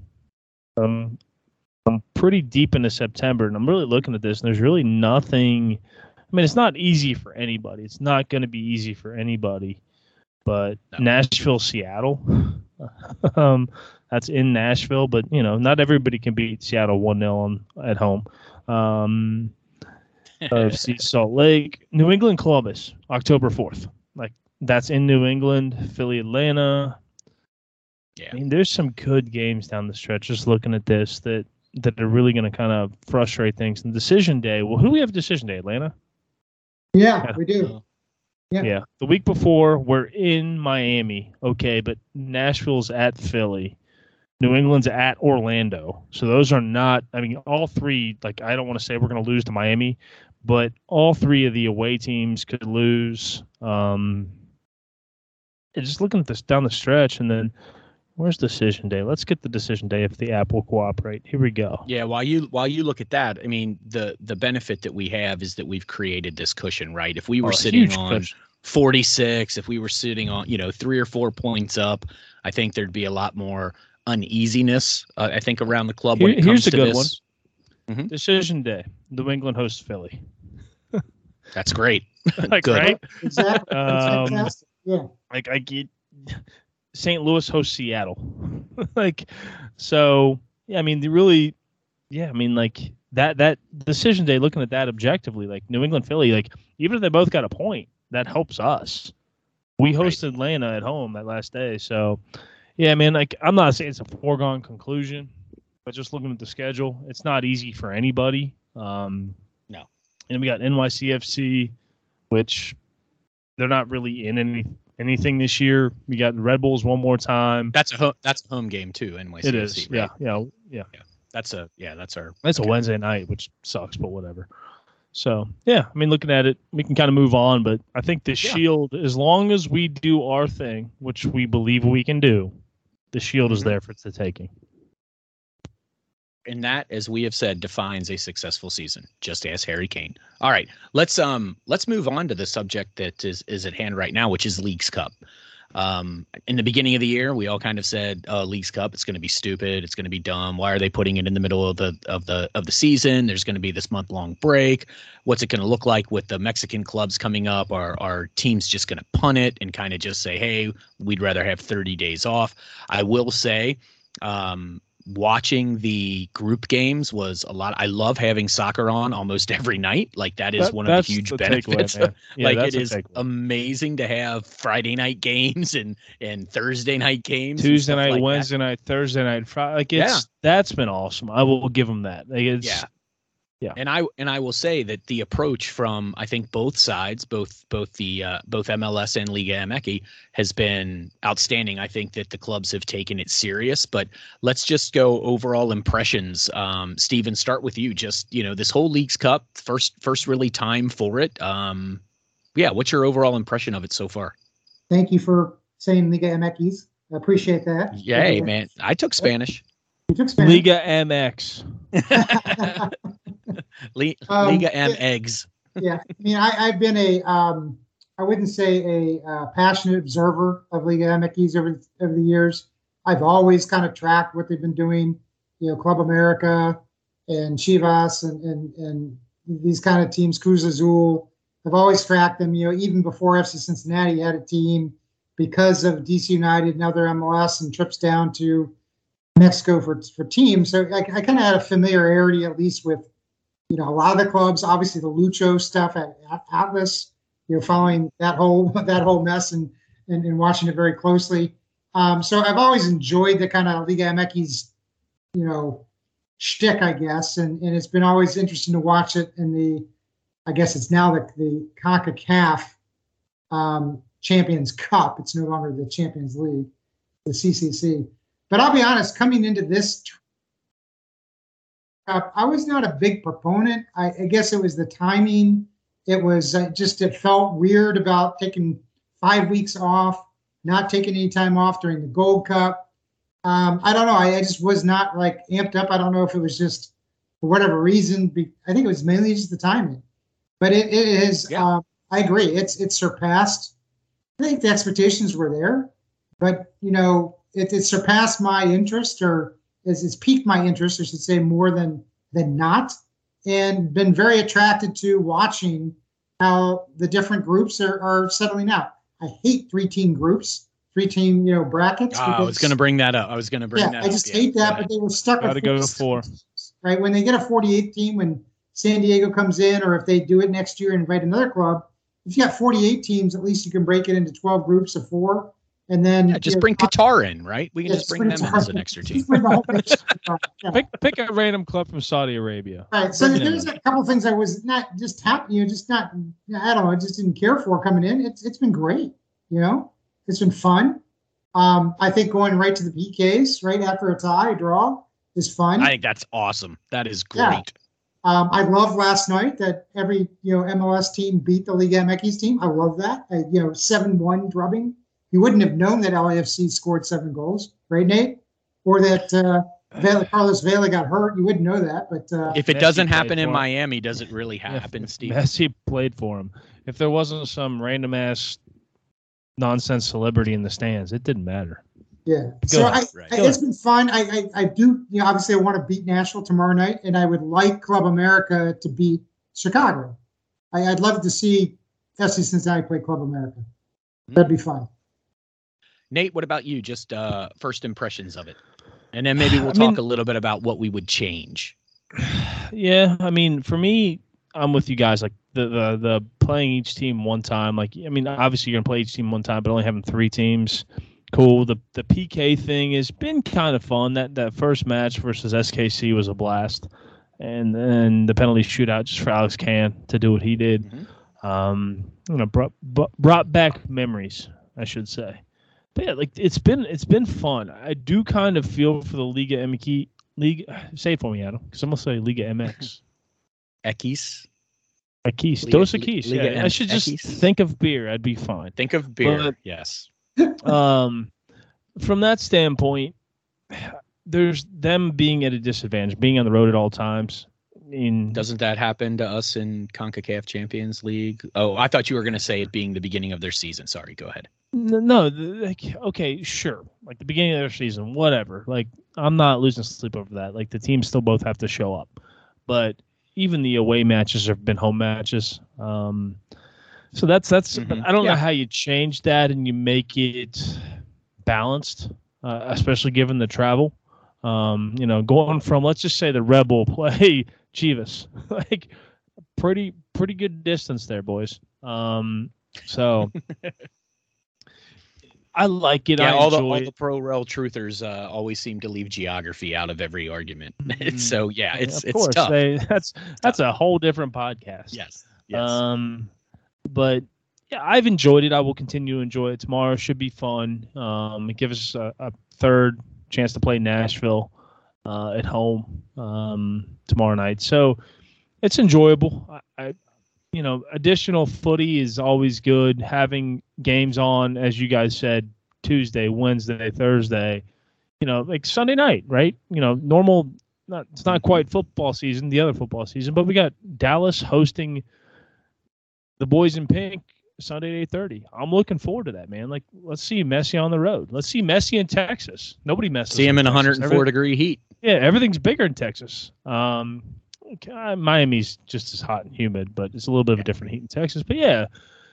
um, I'm pretty deep into September, and I'm really looking at this, and there's really nothing. I mean, it's not easy for anybody. It's not going to be easy for anybody. But No. Nashville, Seattle. um, that's in Nashville, but you know, not everybody can beat Seattle one nil on at home. Um, of Salt Lake, New England, Columbus, October fourth. Like that's in New England, Philly, Atlanta. Yeah. I mean, there's some good games down the stretch. Just looking at this, that that are really going to kind of frustrate things. And decision day. Well, who do we have decision day? Atlanta. Yeah, we do. Yeah. Yeah. The week before, we're in Miami. Okay, but Nashville's at Philly. New England's at Orlando. So those are not, I mean, all three, like, I don't want to say we're going to lose to Miami, but all three of the away teams could lose. Um, and just looking at this down the stretch, and then where's decision day? Let's get the decision day if the app will cooperate. Here we go. Yeah, while you while you look at that, I mean, the the benefit that we have is that we've created this cushion, right? If we were Oh, sitting huge on cushion. forty-six, if we were sitting on, you know, three or four points up, I think there'd be a lot more uneasiness, uh, I think, around the club when Here- it comes here's a to good this. Decision day. New England hosts Philly. That's great. Like, Good. right? Exactly. That's Um, fantastic. Yeah. Like I get Saint Louis hosts Seattle. Like, so yeah, I mean, they really, yeah, I mean, like that that decision day, looking at that objectively, like New England, Philly, like even if they both got a point, that helps us. We hosted right. Atlanta at home that last day, so yeah, I mean, like I'm not saying it's a foregone conclusion, but just looking at the schedule, it's not easy for anybody. Um, no, and we got N Y C F C, which they're not really in any. Anything this year? We got the Red Bulls one more time. That's a ho- that's a home game too. N Y C F C. It is. Right? Yeah, yeah, yeah. Yeah. That's a yeah. That's our. That's okay. A Wednesday night, which sucks, but whatever. So yeah, I mean, looking at it, we can kind of move on. But I think the yeah. Shield, as long as we do our thing, which we believe we can do, the Shield mm-hmm. is there for the taking. And that, as we have said, defines a successful season. Just ask Harry Kane. All right, let's um let's move on to the subject that is is at hand right now, which is Leagues Cup. Um, in the beginning of the year, we all kind of said, "Oh, Leagues Cup, it's going to be stupid. It's going to be dumb. Why are they putting it in the middle of the of the of the season? There's going to be this month long break. What's it going to look like with the Mexican clubs coming up? Are are teams just going to punt it and kind of just say, hey, we'd rather have thirty days off?" I will say, um. watching the group games was a lot. I love having soccer on almost every night. Like that is that, one of the huge the benefits. Yeah, like it is amazing to have Friday night games and, and Thursday night games, Tuesday night, like Wednesday that. night, Thursday night, Friday. Like it's, yeah. that's been awesome. I will give them that. Like it's, yeah. Yeah. And I and I will say that the approach from I think both sides, both both the uh, both M L S and Liga M X, has been outstanding. I think that the clubs have taken it serious. But let's just go overall impressions. Um, Steven, start with you. Just you know, this whole Leagues Cup, first first really time for it. Um, yeah, what's your overall impression of it so far? Thank you for saying Liga M X. I appreciate that. Yay, yeah, man! I took Spanish. You took Spanish. Liga M X. Le- um, Liga M eggs. Yeah, I mean, I, I've been a, um, I wouldn't say a uh, passionate observer of Liga M X over over the years. I've always kind of tracked what they've been doing. You know, Club America and Chivas and and and these kind of teams, Cruz Azul. I've always tracked them. You know, even before F C Cincinnati had a team, because of D C United and other M L S and trips down to Mexico for for teams. So I, I kind of had a familiarity at least with. You know, a lot of the clubs, obviously the Lucho stuff at Atlas, you know, following that whole that whole mess and and, and watching it very closely. Um, so I've always enjoyed the kind of Liga M X, you know, shtick, I guess, and and it's been always interesting to watch it in the, I guess it's now the the CONCACAF um, Champions Cup. It's no longer the Champions League, the C C C. But I'll be honest, coming into this. I was not a big proponent. I, I guess it was the timing. It was uh, just, it felt weird about taking five weeks off, not taking any time off during the Gold Cup. Um, I don't know. I, I just was not like amped up. I don't know if it was just for whatever reason. Be, I think it was mainly just the timing. But it, it is, yeah. uh, I agree. It's it's surpassed. I think the expectations were there. But, you know, it, it surpassed my interest or Is it's piqued my interest, I should say, more than than not, and been very attracted to watching how the different groups are, are settling out. I hate three-team groups, three-team, you know, brackets. Oh, I was going to bring that up. I was going to bring yeah, that I just up. hate yeah, that, but they were stuck with to go to four. Right, when they get a forty-eight team, when San Diego comes in, or if they do it next year and invite another club, if you got forty-eight teams, at least you can break it into twelve groups of four. And then yeah, just bring know, Qatar in, right? We can yeah, just bring them in as an extra team. yeah. Pick pick a random club from Saudi Arabia. Right. So bring there's a couple of things I was not just happy, you know, just not. I don't know. I just didn't care for coming in. It's it's been great. You know, it's been fun. Um, I think going right to the P Ks right after a tie, a draw is fun. I think that's awesome. That is great. Yeah. Um, I love last night that every you know M L S team beat the Liga M X team. I love that. I, you know, seven one drubbing. You wouldn't have known that L A F C scored seven goals, right, Nate? Or that uh, Vela, Carlos Vela got hurt. You wouldn't know that. But uh, if it Messi doesn't happen in Miami, does it really happen, if Steve? Messi played for him. If there wasn't some random ass nonsense celebrity in the stands, it didn't matter. Yeah. Go so ahead, I, right. I, it's been fun. I, I I do. You know, obviously, I want to beat Nashville tomorrow night, and I would like Club America to beat Chicago. I, I'd love to see F C Cincinnati play Club America. That'd be fun. Nate, what about you? Just uh, first impressions of it. And then maybe we'll I talk mean, a little bit about what we would change. Yeah, I mean, for me, I'm with you guys. Like the the the playing each team one time. Like, I mean, obviously you're gonna play each team one time, but only having three teams, cool. The the P K thing has been kind of fun. That that first match versus S K C was a blast, and then the penalty shootout just for Alex Can to do what he did. Mm-hmm. Um, you know, brought brought back memories, I should say. But yeah, like it's been it's been fun. I do kind of feel for the Liga M X. Liga, say it for me, Adam, because I'm gonna say Liga M X. Ekis. Ekis. Dos Ekis. Yeah, M- I should just Ekis. think of beer. I'd be fine. Think of beer. But, yes. Um, from that standpoint, there's them being at a disadvantage, being on the road at all times. I mean, doesn't that happen to us in CONCACAF Champions League? Oh, I thought you were going to say it being the beginning of their season. Sorry, go ahead. No, like, okay, sure. Like the beginning of their season, whatever. Like, I'm not losing sleep over that. Like, the teams still both have to show up. But even the away matches have been home matches. Um, so that's, that's, mm-hmm. but I don't yeah. know how you change that and you make it balanced, uh, especially given the travel. Um, you know, going from, let's just say the Rebel play Chivas, like pretty, pretty good distance there, boys. Um, so I like it. Yeah, I all the enjoy all it. the pro rel truthers uh, always seem to leave geography out of every argument. Mm-hmm. so yeah, it's yeah, of it's course. tough. They, that's it's that's tough. a whole different podcast. Yes. Yes. Um, but yeah, I've enjoyed it. I will continue to enjoy it. Tomorrow should be fun. Um, it gives us a, a third chance to play Nashville uh, at home um, tomorrow night. So it's enjoyable. I, I you know, additional footy is always good. Having games on, as you guys said, Tuesday, Wednesday, Thursday, you know, like Sunday night, right? You know, normal, not it's not quite football season, the other football season, but we got Dallas hosting the boys in pink Sunday at eight thirty. I'm looking forward to that, man. Like, let's see Messi on the road. Let's see Messi in Texas. Nobody messes See him in Texas. one hundred four Everything, degree heat. Yeah, everything's bigger in Texas. Um, okay, Miami's just as hot and humid, but it's a little bit of a different heat in Texas. But yeah,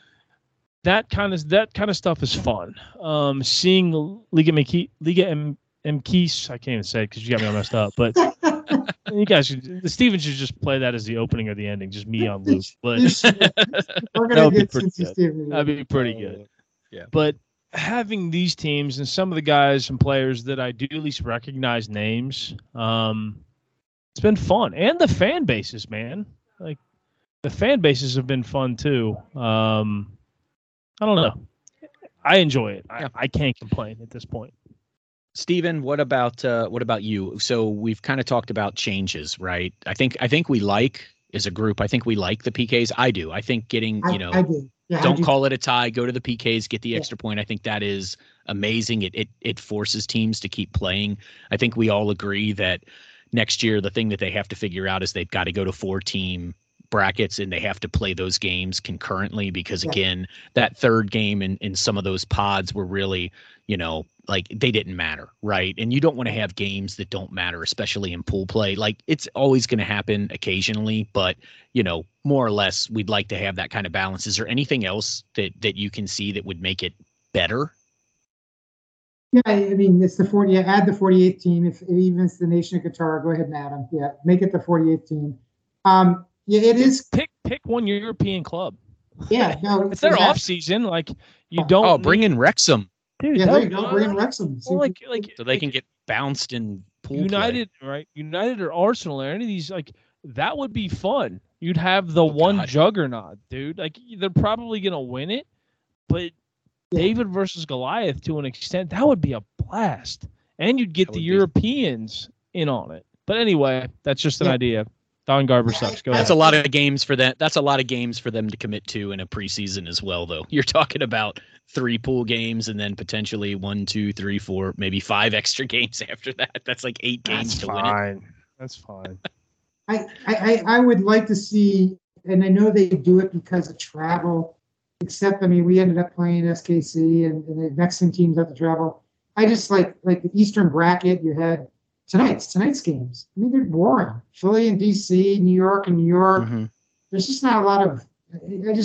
that kind of that kind of stuff is fun. Um, seeing Liga M X, Liga M MX, I can't even say it because you got me all messed up. But you guys, should, the Steven should just play that as the opening or the ending, just me on loop. But we're gonna get pretty good. Steven. That'd be pretty good. Yeah. But having these teams and some of the guys and players that I do at least recognize names, um, it's been fun. And the fan bases, man. Like the fan bases have been fun too. Um, I don't know. I enjoy it. I, yeah. I can't complain at this point. Steven, what about uh, what about you? So we've kind of talked about changes, right? I think I think we like as a group. I think we like the P Ks. I do. I think getting I, you know, I do. Yeah, don't I do. call it a tie. Go to the P Ks, get the Yeah. extra point. I think that is amazing. It it it forces teams to keep playing. I think we all agree that next year the thing that they have to figure out is they've got to go to four team brackets and they have to play those games concurrently because Yeah. again, that third game in, in some of those pods were really, you know, like they didn't matter, right? And you don't want to have games that don't matter, especially in pool play. Like it's always going to happen occasionally, but you know, more or less we'd like to have that kind of balance. Is there anything else that, that you can see that would make it better? Yeah, I mean, it's the forty. Yeah, add the forty-eighth team. If even it's the Nation of Qatar, go ahead and add them. Yeah, make it the forty-eighth team. Um, yeah, it is. Pick pick one European club. Yeah, no, If they're exactly. off season, like you don't. Oh, bring need, in Wrexham dude, Yeah, that there you would- go. Bring in Wrexham. See Well, if like you- like so they like can get bounced in pool play. United, right? United or Arsenal or any of these, like that would be fun. You'd have the Oh, one God. juggernaut, dude. Like they're probably gonna win it, but Yeah. David versus Goliath to an extent, that would be a blast, and you'd get That the would be. Europeans in on it. But anyway, that's just an Yeah. idea. Don Garber sucks. Go That's ahead. a lot of games for that. That's a lot of games for them to commit to in a preseason as well, though. You're talking about three pool games and then potentially one, two, three, four, maybe five extra games after that. That's like eight games That's to win it. fine. That's fine. I, I, I would like to see, and I know they do it because of travel, except, I mean, we ended up playing S K C and, and the Mexican teams have to travel. I just like, like the Eastern bracket, you had tonight's, tonight's games. I mean, they're boring. Philly and D C, New York and New York. Mhm. There's just not a lot of, I just,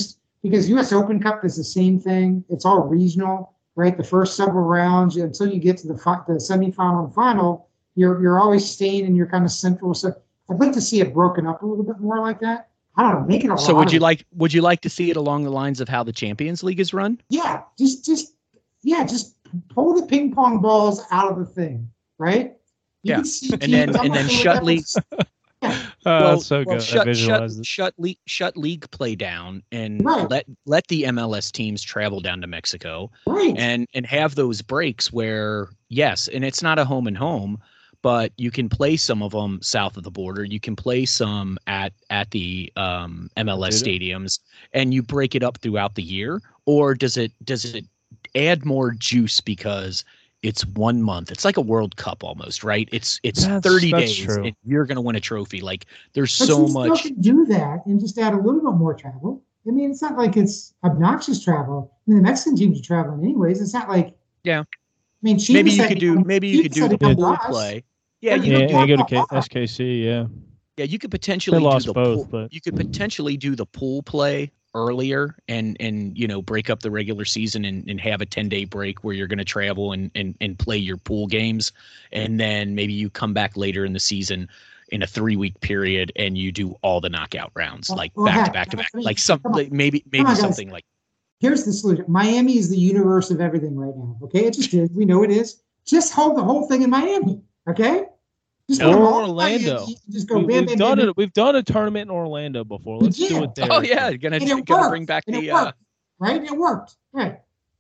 because U S Open Cup is the same thing. It's all regional, right? The first several rounds until you get to the fi- the semifinal and final, you're you're always staying in your kind of central. So I'd like to see it broken up a little bit more like that. I don't know, make it a So lot would you of- like would you like to see it along the lines of how the Champions League is run? Yeah, just just yeah, just pull the ping pong balls out of the thing, right? You Yeah. can see And then teams- I'm and not then sure what shut that league. was. Yeah, Uh, that's so well, good. I shut, visualized shut, it. shut, league, shut league play down and Right. let let the M L S teams travel down to Mexico right. and and have those breaks where yes, and it's not a home and home, but you can play some of them south of the border. You can play some at at the um, M L S Did stadiums, and you break it up throughout the year. Or does it does it add more juice because it's one month? It's like a World Cup almost, right? It's it's That's- thirty that's days, true. and you're going to win a trophy. Like there's But so you much. still can do that and just add a little bit more travel. I mean, it's not like it's obnoxious travel. I mean, the Mexican teams are traveling anyways. It's not like Yeah. I mean, Chivas Maybe you had could to do come- maybe you could Chivas do had the to come pool to us. play. Yeah, Yeah, you Yeah, could and do you go to talk K- about- S K C. Yeah. Yeah, you could potentially They do lost the both, pool, but- you could potentially do the pool play earlier and and you know break up the regular season and, and have a ten day break where you're going to travel and, and and play your pool games, and then maybe you come back later in the season in a three week period and you do all the knockout rounds Well, like well, back to heck, back to I back mean, like some come on. like maybe Come maybe on, guys. something like Here's the solution. Miami is the universe of everything right now. Okay, it just is. We know it is. Just hold the whole thing in Miami. Okay, just Or hold it all in Orlando. Miami. Just go We, bam, we've bam, done bam, it. We've done a tournament in Orlando before. We Let's do did. it there. oh yeah gonna And it gonna worked. bring back And the it uh worked. Right? It worked. Right.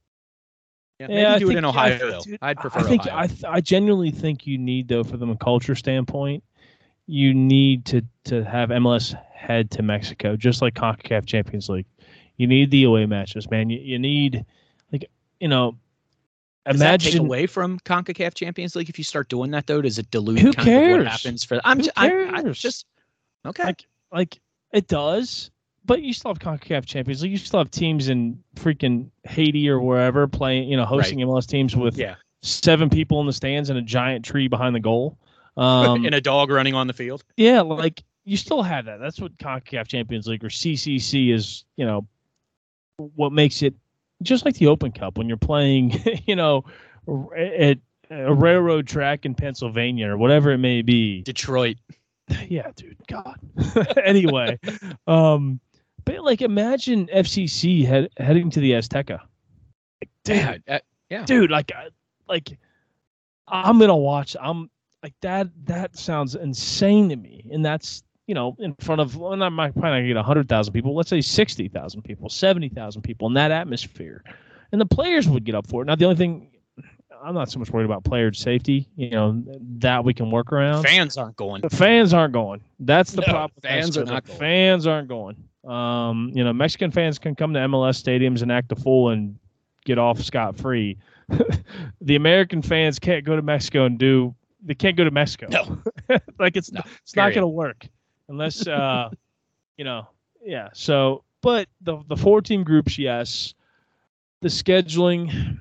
yeah, Yeah, maybe I do think, it in Ohio I, though. dude, I'd prefer I think Ohio. I, th- I genuinely think you need though, from a culture standpoint, you need to to have M L S head to Mexico, just like CONCACAF Champions League. You need the away matches, man. You, you need, like, you know, Does that take imagine. away from CONCACAF Champions League if you start doing that though? Does it dilute Who kind of what cares? happens for? I'm Who just, I, I cares? just okay. Like, like it does, but you still have CONCACAF Champions League. You still have teams in freaking Haiti or wherever playing, you know, hosting Right. M L S teams with Yeah. seven people in the stands and a giant tree behind the goal. Um, and a dog running on the field. yeah, like you still have that. That's what CONCACAF Champions League or C C C is, you know, what makes it just like the Open Cup when you're playing, you know, at a railroad track in Pennsylvania or whatever it may be. Detroit. Yeah, dude, God. Anyway, um, but like imagine F C C head, heading to the Azteca. Like, dude, Yeah, uh, yeah. dude, like, I- like I'm gonna watch. I'm like that. That sounds insane to me, and that's, you know, in front of, well, not might probably not get a hundred thousand people. Let's say sixty thousand people, seventy thousand people in that atmosphere, and the players would get up for it. Now, the only thing, I'm not so much worried about player safety. You know, that we can work around. Fans aren't going. The fans aren't going. That's the No, problem. with fans Mexico. are not The going. Fans aren't going. Um, you know, Mexican fans can come to M L S stadiums and act a fool and get off scot free. The American fans can't go to Mexico and do. They can't go to Mexico. No. Like it's No, it's not period. going to work unless uh, you know. Yeah. So, but the the four team groups, yes. The scheduling,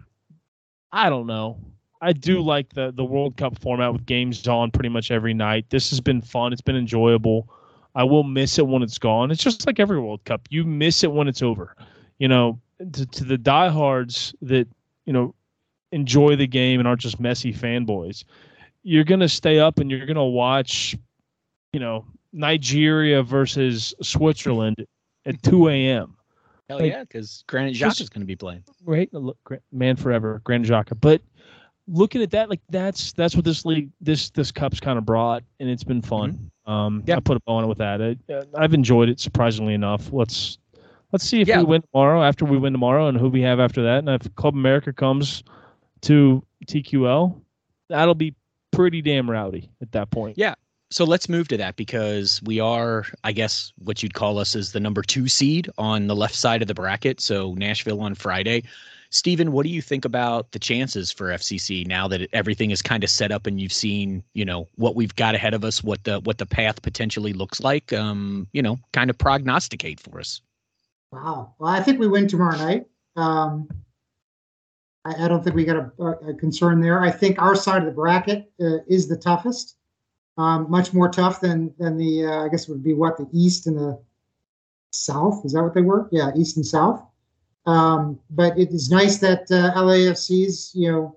I don't know. I do like the the World Cup format with games on pretty much every night. This has been fun. It's been enjoyable. I will miss it when it's gone. It's just like every World Cup. You miss it when it's over. You know, to, to the diehards that, you know, enjoy the game and aren't just messy fanboys, you're going to stay up and you're going to watch, you know, Nigeria versus Switzerland at two a.m. Hell like, yeah, because Granite Jacques just- is going to be playing. Right? Look, gra- man forever, Grand Jaka. But looking at that, like that's that's what this league, this this cup's kind of brought, and it's been fun. Um, Yeah. I put a bow on it with that. I, uh, I've enjoyed it surprisingly enough. Let's let's see if Yeah. we win tomorrow. After we win tomorrow, and who we have after that, and if Club America comes to T Q L, that'll be pretty damn rowdy at that point. Yeah. So let's move to that because we are, I guess, what you'd call us as the number two seed on the left side of the bracket. So Nashville on Friday. Stephen, what do you think about the chances for F C C now that everything is kind of set up and you've seen, you know, what we've got ahead of us, what the what the path potentially looks like? Um, you know, kind of prognosticate for us. Wow. Well, I think we win tomorrow night. Um, I, I don't think we got a, a concern there. I think our side of the bracket uh, is the toughest. Um, much more tough than than the uh, I guess it would be what the East and the South. Is that what they were? Yeah, East and South. Um, but it is nice that uh, L A F C's, you know,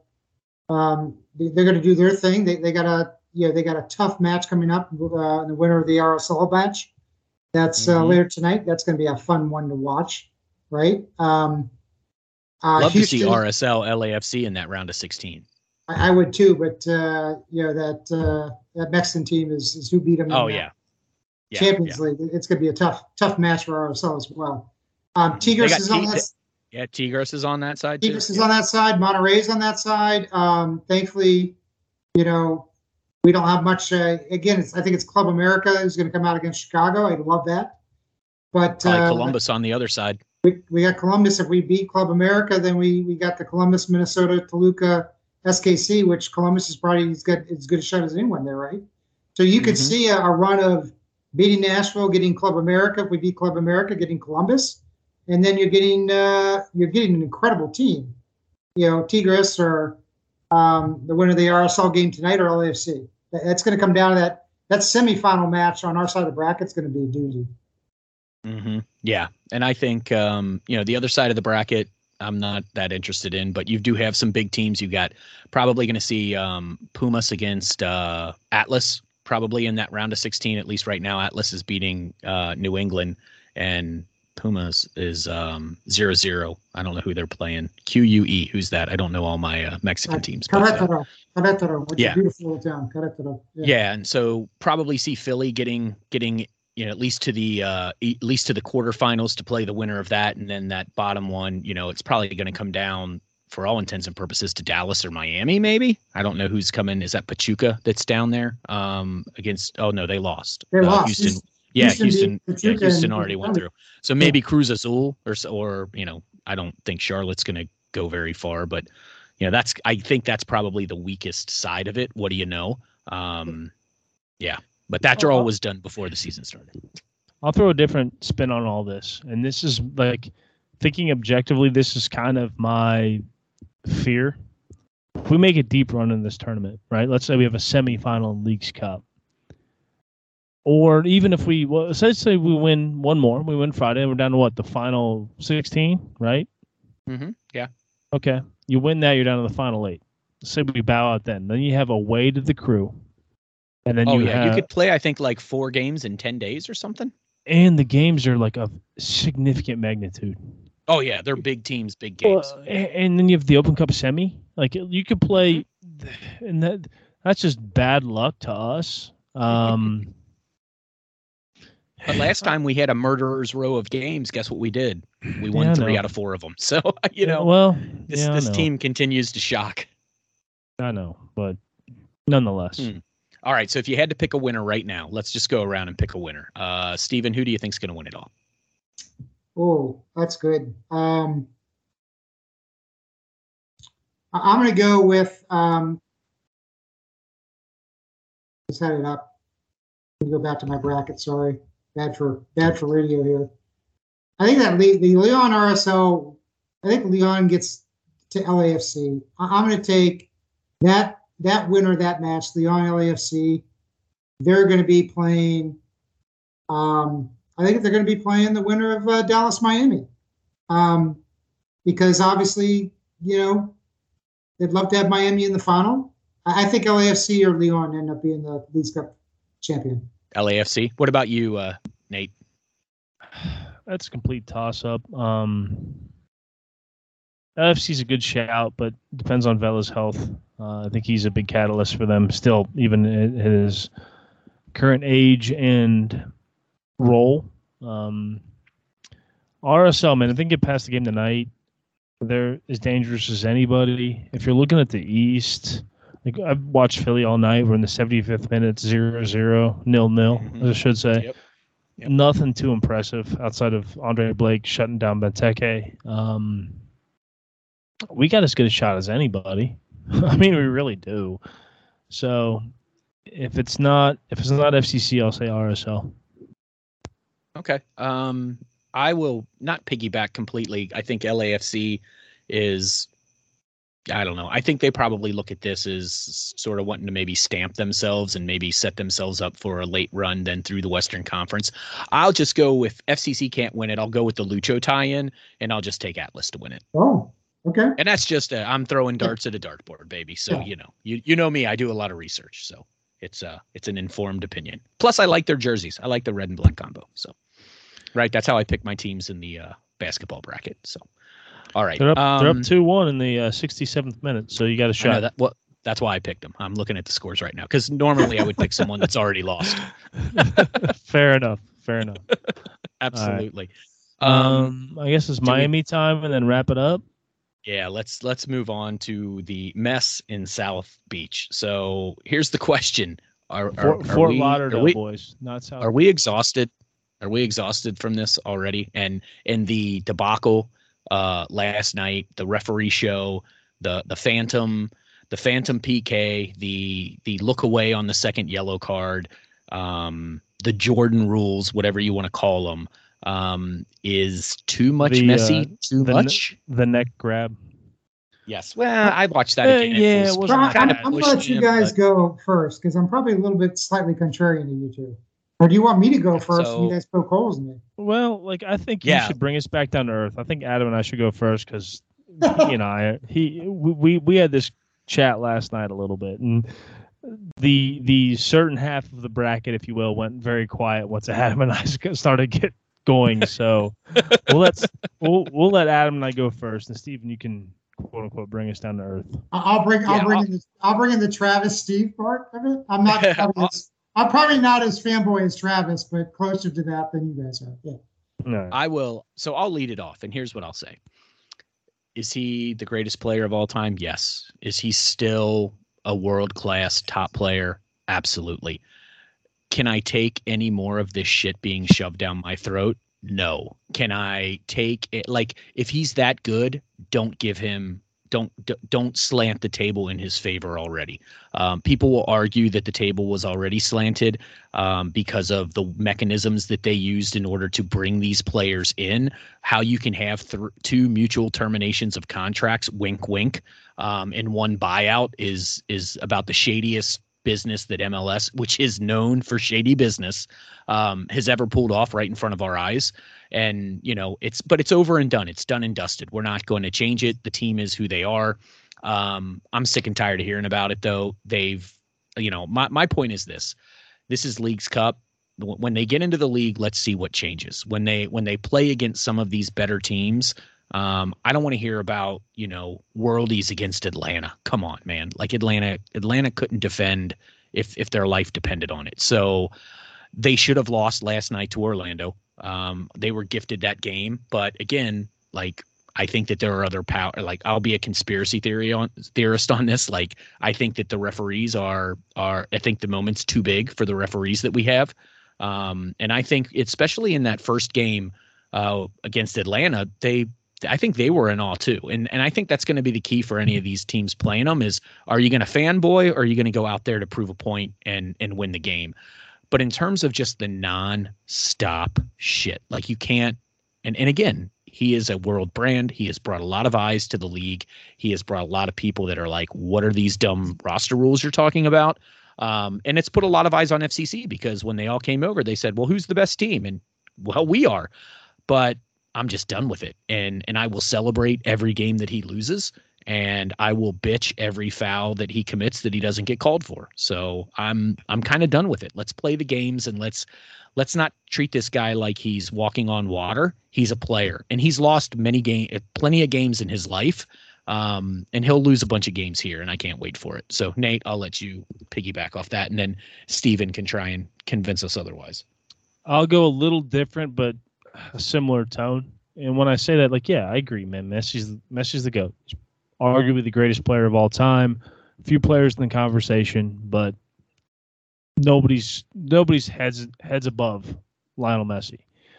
um, they, they're going to do their thing. They they got a you know they got a tough match coming up. Uh, the winner of the R S L match. That's uh, Mhm. later tonight. That's going to be a fun one to watch, right? Um, uh, Love Houston, to see R S L L A F C in that round of sixteen. I, I would too, but uh, you know that uh, that Mexican team is, is who beat them. Oh in yeah, yeah, Champions yeah. League. It's going to be a tough tough match for R S L as well. Um, Mhm. Tigres got is on T- that. Yeah, Tigres is on that side too. Tigres is Yeah. on that side. Monterrey's on that side. Um, thankfully, you know, we don't have much. Uh, again, it's, I think it's Club America is going to come out against Chicago. I'd love that. But Probably uh, Columbus on the other side. we, we got Columbus. If we beat Club America, then we we got the Columbus, Minnesota, Toluca, S K C, which Columbus is probably as good as good a shot as anyone there, right? So you could Mhm. see a, a run of beating Nashville, getting Club America. If we beat Club America, getting Columbus, and then you're getting uh, you're getting an incredible team. You know, Tigres or um, the winner of the R S L game tonight or L A F C. That's going to come down to that that semifinal match on our side of the bracket. It's going to be a doozy. Mm-hmm. Yeah, and I think um, you know the other side of the bracket, I'm not that interested in, but you do have some big teams. You got probably going to see um, Pumas against uh, Atlas, probably in that round of sixteen. At least right now, Atlas is beating uh, New England, and Pumas is um, zero zero. I don't know who they're playing. Q U E. Who's that? I don't know all my uh, Mexican Uh, teams. But, uh, Querétaro, Querétaro, which is yeah. a beautiful little town. Querétaro. Yeah. Yeah. and so probably see Philly getting getting you know at least to the uh, at least to the quarterfinals to play the winner of that, and then that bottom one. You know, it's probably going to come down for all intents and purposes to Dallas or Miami. Maybe I don't know who's coming. Is that Pachuca that's down there um, against? Oh no, they lost. They Uh, lost. Houston. Houston- Yeah, Houston beat Houston. Yeah, Pachuca Houston and- already went through. So maybe Cruz Azul or s- or you know I don't think Charlotte's going to go very far, but you know that's I think that's probably the weakest side of it. What do you know? Um, yeah, but that draw was done before the season started. I'll throw a different spin on all this. And this is like thinking objectively, this is kind of my fear. If we make a deep run in this tournament, right? Let's say we have a semifinal in Leagues Cup. Or even if we, well, let's say we win one more, we win Friday, and we're down to what, the final sixteen, right? Mm-hmm. Yeah. Okay. You win that, you're down to the final eight. Let's say we bow out then. Then you have away to the Crew. And then oh, you yeah. have, You could play, I think, like four games in ten days or something. and the games are like of significant magnitude. Oh, yeah. They're big teams, big games. Well, and, and then you have the Open Cup semi. Like you could play, and that that's just bad luck to us. Um, But last time we had a murderer's row of games. Guess what we did? We won Yeah, I three know. out of four of them. So, you know, well, this, yeah, I this know. team continues to shock. I know, but nonetheless. Hmm. All right. So if you had to pick a winner right now, let's just go around and pick a winner. Uh, Steven, who do you think's going to win it all? Oh, that's good. Um, I- I'm going to go with. Um, let's set it up. Let me go back to my bracket. Sorry, bad for bad for radio here. I think that Le- the Leon R S L. I think Leon gets to L A F C. I- I'm going to take that that winner of that match, Leon L A F C. They're going to be playing. Um, I think they're going to be playing the winner of uh, Dallas Miami. Um, because obviously, you know, they'd love to have Miami in the final. I, I think L A F C or Leon end up being the Leagues Cup champion. L A F C. What about you, uh, Nate? That's a complete toss up. Um, L A F C's a good shout, but depends on Vela's health. Uh, I think he's a big catalyst for them still, even at his current age and role. Um, R S L, man, if they can get past the game tonight, they're as dangerous as anybody. If you're looking at the East, like I've watched Philly all night. We're in the seventy-fifth minute, zero zero, nil nil, Mhm. I should say. Yep. Yep. Nothing too impressive outside of Andre Blake shutting down Benteke. Um, we got as good a shot as anybody. I mean, we really do. So if it's not if it's not F C C, I'll say R S L. Okay. Um, I will not piggyback completely. I think L A F C is I don't know. I think they probably look at this as sort of wanting to maybe stamp themselves and maybe set themselves up for a late run then through the Western Conference. I'll just go with F C C can't win it. I'll go with the Lucho tie-in, and I'll just take Atlas to win it. Oh, okay. And that's just i I'm throwing darts at a dartboard, baby. So, Yeah. you know, you you know me. I do a lot of research. So it's uh it's an informed opinion. Plus, I like their jerseys. I like the red and black combo. So, right. That's how I pick my teams in the uh, basketball bracket. So. All right. They're up, um, they're up two one in the uh, sixty-seventh minute, so you got a I know shot. that, well, that's why I picked them. I'm looking at the scores right now because normally I would pick someone that's already lost. Fair enough. Fair enough. Absolutely. Um, Um, I guess it's do we- Miami time, and then wrap it up. yeah, let's let's move on to the mess in South Beach. So here's the question: Are, are, Fort, are Fort we, Lauderdale are we, boys, not South. are we exhausted? Are we exhausted from this already? And in the debacle uh, last night, the referee show, the the phantom, the phantom P K, the the look away on the second yellow card, um, the Jordan rules, whatever you want to call them, um, is too much The, messy, uh, too the n- much. the neck grab. Yes. Well, I watched that Uh, again. yeah, was it wasn't Well, that I'm, bad. I'm gonna pushing let you him, guys but- go first because I'm probably a little bit slightly contrarian to you two. Or do you want me to go first So- and you guys poke holes in me? Well, like I think you Yeah. should bring us back down to earth. I think Adam and I should go first because he and I he we, we we had this chat last night a little bit, and the the certain half of the bracket, if you will, went very quiet once Adam and I started get going. So we'll let we'll we'll let Adam and I go first, and Steven, you can quote unquote bring us down to earth. I- I'll bring I'll Yeah, bring I'll- in the I'll bring in the Travis Steve part of it. I'm not probably I'll- as, I'm probably not as fanboy as Travis, but closer to that than you guys are. Yeah. No. I will. So I'll lead it off, and here's what I'll say: Is he the greatest player of all time? Yes. Is he still a world class top player? Absolutely. Can I take any more of this shit being shoved down my throat? No. Can I take it? Like, if he's that good, don't give him. Don't d- don't slant the table in his favor already. Um, people will argue that the table was already slanted um, because of the mechanisms that they used in order to bring these players in. How you can have th- two mutual terminations of contracts, wink, wink, um, in one buyout is is about the shadiest business that M L S, which is known for shady business, um, has ever pulled off right in front of our eyes. And, you know, it's, but it's over and done. It's done and dusted. We're not going to change it. The team is who they are. Um, I'm sick and tired of hearing about it, though. They've, you know, my, my point is this, this is Leagues Cup. When they get into the league, let's see what changes. When they, when they play against some of these better teams, um, I don't want to hear about, you know, worldies against Atlanta. Come on, man. Like Atlanta, Atlanta couldn't defend if, if their life depended on it. So they should have lost last night to Orlando. Um, they were gifted that game, but again, like, I think that there are other power, like I'll be a conspiracy theory on theorist on this. Like, I think that the referees are, are, I think the moment's too big for the referees that we have. Um, and I think especially in that first game, uh, against Atlanta, they, I think they were in awe too. And, and I think that's going to be the key for any of these teams playing them is, are you going to fanboy or are you going to go out there to prove a point and, and win the game? But in terms of just the non-stop shit, like you can't, and, and again, he is a world brand. He has brought a lot of eyes to the league. He has brought a lot of people that are like, what are these dumb roster rules you're talking about? Um, and it's put a lot of eyes on F C C because when they all came over, they said, well, who's the best team? And well, we are. But I'm just done with it. And and I will celebrate every game that he loses. And I will bitch every foul that he commits that he doesn't get called for. So I'm I'm kind of done with it. Let's play the games and let's let's not treat this guy like he's walking on water. He's a player, and he's lost many game, plenty of games in his life, um, and he'll lose a bunch of games here, and I can't wait for it. So Nate, I'll let you piggyback off that, and then Steven can try and convince us otherwise. I'll go a little different, but a similar tone. And when I say that, like, yeah, I agree, man. Messi's Messi's the GOAT. He's arguably the greatest player of all time. A few players in the conversation, but nobody's nobody's heads heads above Lionel Messi.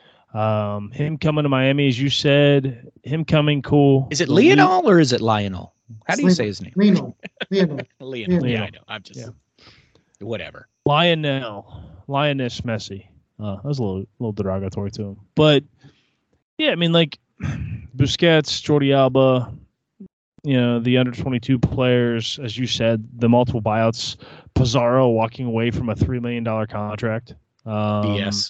Um, him coming to Miami, as you said, him coming cool. Is it The Lionel or is it Lionel? How do you say his name? Lionel. Lionel. Lionel. Yeah, Lionel. I know. I'm just Yeah. whatever. Lionel, Lioness Messi. Uh, that was a little, little derogatory to him, but yeah, I mean, like Busquets, Jordi Alba, you know, the under twenty-two players, as you said, the multiple buyouts, Pizarro walking away from a three million dollars contract. Um, B S.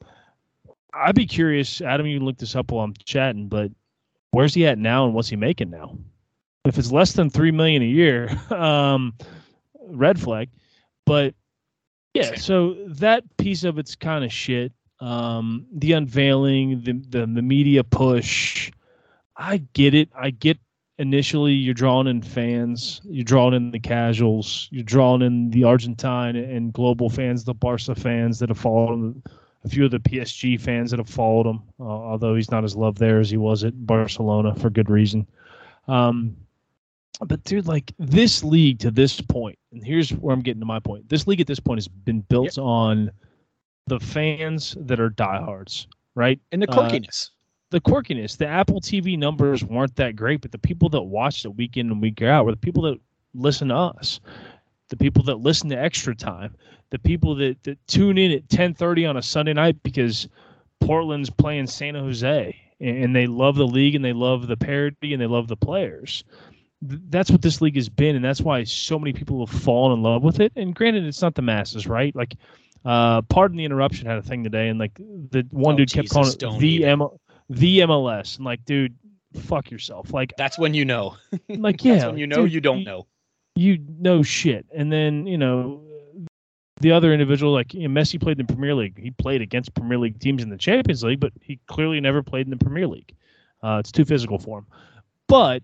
I'd be curious, Adam, you can look this up while I'm chatting, but where's he at now and what's he making now? If it's less than three million dollars a year, um, red flag. But yeah, so that piece of it's kind of shit. Um, the unveiling, the, the the media push, I get it. I get initially you're drawing in fans, you're drawing in the casuals, you're drawing in the Argentine and global fans, the Barca fans that have followed him, a few of the P S G fans that have followed him, uh, although he's not as loved there as he was at Barcelona for good reason. Um, but dude, like this league to this point, and here's where I'm getting to my point. This league at this point has been built yep. on the fans that are diehards, right? And the quirkiness. Uh, the quirkiness. The Apple T V numbers weren't that great, but the people that watched it week in and week out were the people that listen to us, the people that listen to Extra Time, the people that, that tune in at ten thirty on a Sunday night because Portland's playing San Jose and they love the league and they love the parity and they love the players. That's what this league has been, and that's why so many people have fallen in love with it. And granted, it's not the masses, right? Like, uh, Pardon the Interruption had a thing today, and like the one oh, dude kept Jesus, calling it the M- the M L S, and like, dude, fuck yourself. Like, that's when you know. Like, yeah, that's when you know dude, you don't know. You know shit, and then you know the other individual, like you know, Messi played in the Premier League. He played against Premier League teams in the Champions League, but he clearly never played in the Premier League. Uh, it's too physical for him. But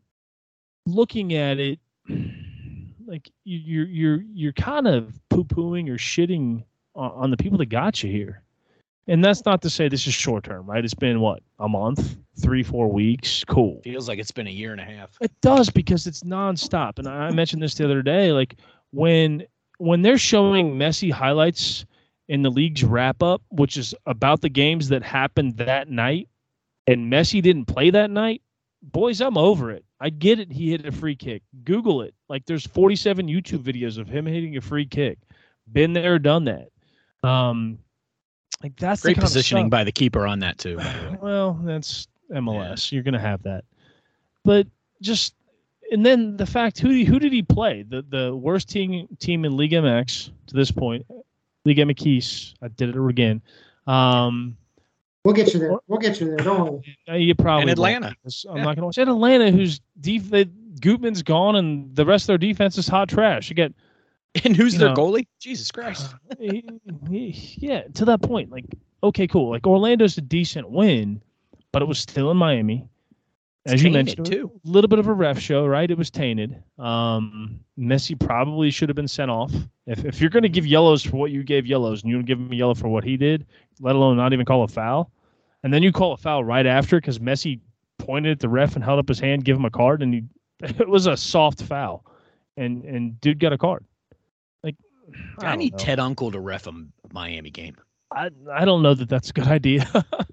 looking at it, like you, you're you're you're kind of poo-pooing or shitting on, on the people that got you here, and that's not to say this is short term, right? It's been what, a month, three, four weeks. Cool. Feels like it's been a year and a half. It does, because it's nonstop. And I mentioned this the other day, like when when they're showing Messi highlights in the league's wrap up, which is about the games that happened that night, and Messi didn't play that night. Boys, I'm over it. I get it. He hit a free kick. Google it. Like, there's forty-seven YouTube videos of him hitting a free kick. Been there, done that. Um, like that's great the kind positioning of by the keeper on that too. Well, that's M L S. Yeah. You're gonna have that. But just and then the fact who who did he play? The the worst team team in Liga M X to this point. Liga M X. I did it again. Um, We'll get you there. We'll get you there. Don't worry. You probably in Atlanta. I'm yeah. not going to watch in Atlanta, who's def- Gutman's gone and the rest of their defense is hot trash. You get and who's their know, goalie? Jesus Christ. he, he, yeah, to that point, like okay, cool. Like Orlando's a decent win, but it was still in Miami, as it's you mentioned. Too. A little bit of a ref show, right? It was tainted. Um, Messi probably should have been sent off. If if you're going to give yellows for what you gave yellows, and you don't give him a yellow for what he did, let alone not even call a foul, and then you call a foul right after because Messi pointed at the ref and held up his hand, give him a card, and he, it was a soft foul, and and dude got a card. Like, I, I need know. Ted Uncle to ref a Miami game. I I don't know that that's a good idea.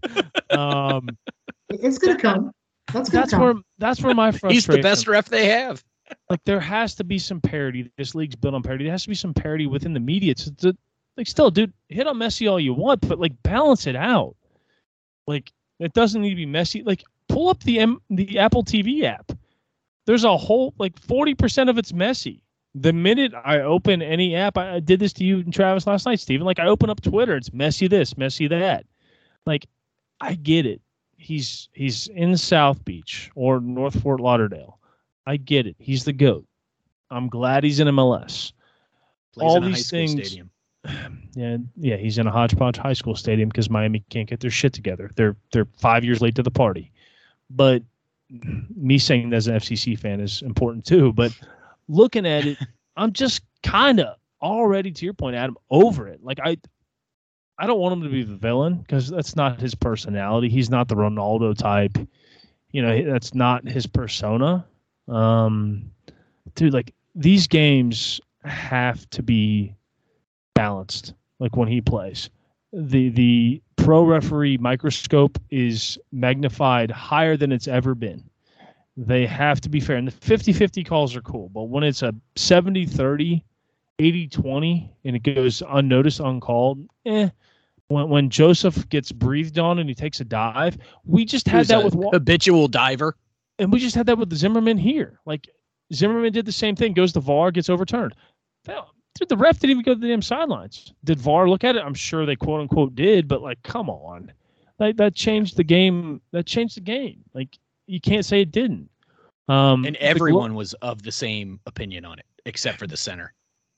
um, it's gonna come. That's gonna that's come. where that's where my frustration. He's the best ref they have. Like, there has to be some parity. This league's built on parity. There has to be some parity within the media. It's, it's, like, still, dude, hit on Messi all you want, but like balance it out. Like, it doesn't need to be Messi. Like, pull up the M, the Apple T V app. There's a whole, like, forty percent of it's Messi. The minute I open any app, I, I did this to you and Travis last night, Steven. Like, I open up Twitter, it's Messi this, Messi that. Like, I get it. He's he's in South Beach or North Fort Lauderdale. I get it. He's the GOAT. I'm glad he's in M L S. Plays all in a these high school things. Stadium. Yeah, yeah, he's in a hodgepodge high school stadium because Miami can't get their shit together. They're they're five years late to the party. But me saying that as an F C C fan is important too. But looking at it, I'm just kind of already, to your point, Adam, over it. Like I, I don't want him to be the villain because that's not his personality. He's not the Ronaldo type. You know, that's not his persona. Um, dude, like these games have to be balanced. Like when he plays, the the pro referee microscope is magnified higher than it's ever been. They have to be fair, and the fifty-fifty calls are cool, but when it's a seventy thirty, eighty twenty, and it goes unnoticed, uncalled, eh. When when Joseph gets breathed on and he takes a dive, we just had Who's that a with Wa- habitual diver. and we just had that with the Zimmerman here. Like Zimmerman did the same thing, goes to V A R, gets overturned. Dude, the ref didn't even go to the damn sidelines. Did V A R look at it? I'm sure they quote unquote did, but like, come on. Like that changed the game. That changed the game. Like you can't say it didn't. Um, and everyone was of the same opinion on it, except for the center.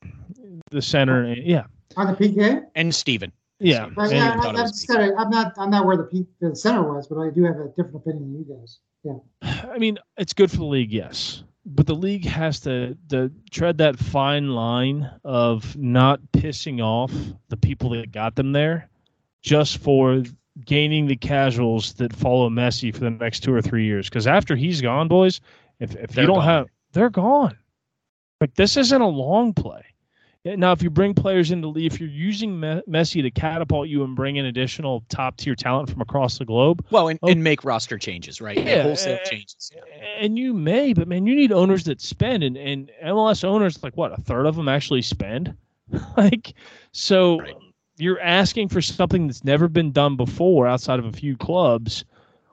The center, yeah. On the P K? And Steven. Yeah. But And yeah, he I, I just gotta, I'm not I'm not where the, P, the center was, but I do have a different opinion than you guys. Yeah. I mean, it's good for the league, yes. But the league has to, to tread that fine line of not pissing off the people that got them there just for gaining the casuals that follow Messi for the next two or three years. Because after he's gone, boys, if, if you don't gone. have – they're gone. Like, this isn't a long play. Now, if you bring players into the league, if you're using Me- Messi to catapult you and bring in additional top-tier talent from across the globe. Well, and, oh, and make roster changes, right? Yeah, Make wholesale uh, changes. Yeah. And you may, but, man, you need owners that spend. And, and M L S owners, like, what, a third of them actually spend? like, so Right. You're asking for something that's never been done before outside of a few clubs.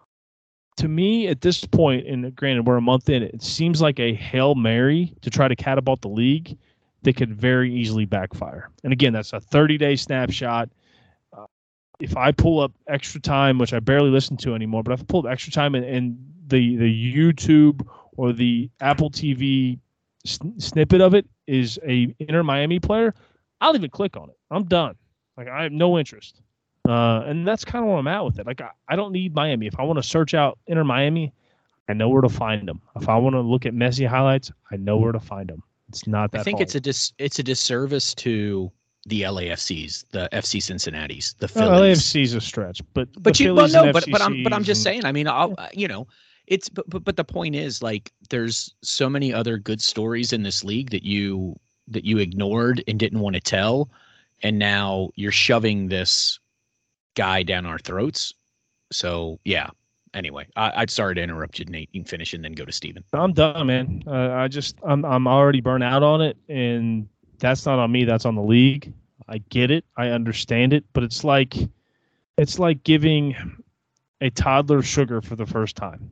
To me, at this point, and granted, we're a month in, it seems like a Hail Mary to try to catapult the league that could very easily backfire. And again, that's a thirty-day snapshot. Uh, if I pull up Extra Time, which I barely listen to anymore, but if I pull up Extra Time and, and the, the YouTube or the Apple T V sn- snippet of it is a Inter Miami player, I'll even click on it. I'm done. Like, I have no interest. Uh, and that's kind of where I'm at with it. Like, I, I don't need Miami. If I want to search out Inter Miami, I know where to find them. If I want to look at Messi highlights, I know where to find them. It's not that I think hard. it's a dis, it's a disservice to the L A F Cs, the F C Cincinnatis, the Well, Phillies. L A F C is a stretch, but But the you, well, Phillies no, and but but I'm but I'm F C Cs just and- saying. I mean, I'll you know, it's but, but but the point is, like, there's so many other good stories in this league that you that you ignored and didn't want to tell, and now you're shoving this guy down our throats. So yeah. Anyway, I, I'd sorry to interrupt you, Nate. You can finish and then go to Steven. I'm done, man. Uh, I just I'm I'm already burnt out on it, and that's not on me. That's on the league. I get it. I understand it, but it's like it's like giving a toddler sugar for the first time.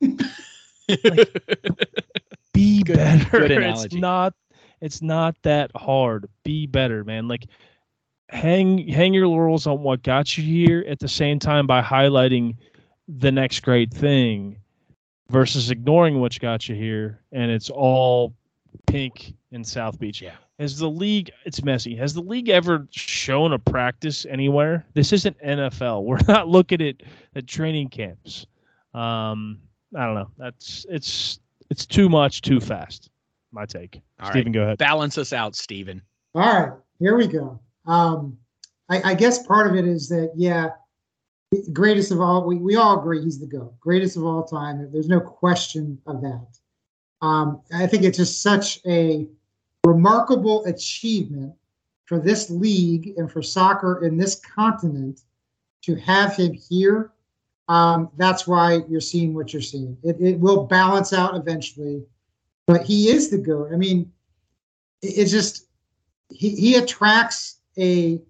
Like, be Good- better. good It's analogy. not it's not that hard. Be better, man. Like hang hang your laurels on what got you here at the same time by highlighting the next great thing versus ignoring what got you here, and it's all pink in South Beach. Yeah. Has the league, it's messy. Has the league ever shown a practice anywhere? This isn't N F L. We're not looking at, at training camps. Um, I don't know. That's it's it's too much, too fast. My take. All Steven, right. go ahead. Balance us out, Steven. All right, here we go. Um, I, I guess part of it is that, yeah, greatest of all, we, we all agree he's the GOAT. Greatest of all time. There's no question of that. Um, I think it's just such a remarkable achievement for this league and for soccer in this continent to have him here. Um, that's why you're seeing what you're seeing. It, it will balance out eventually, but he is the GOAT. I mean, it, it's just he, he attracts a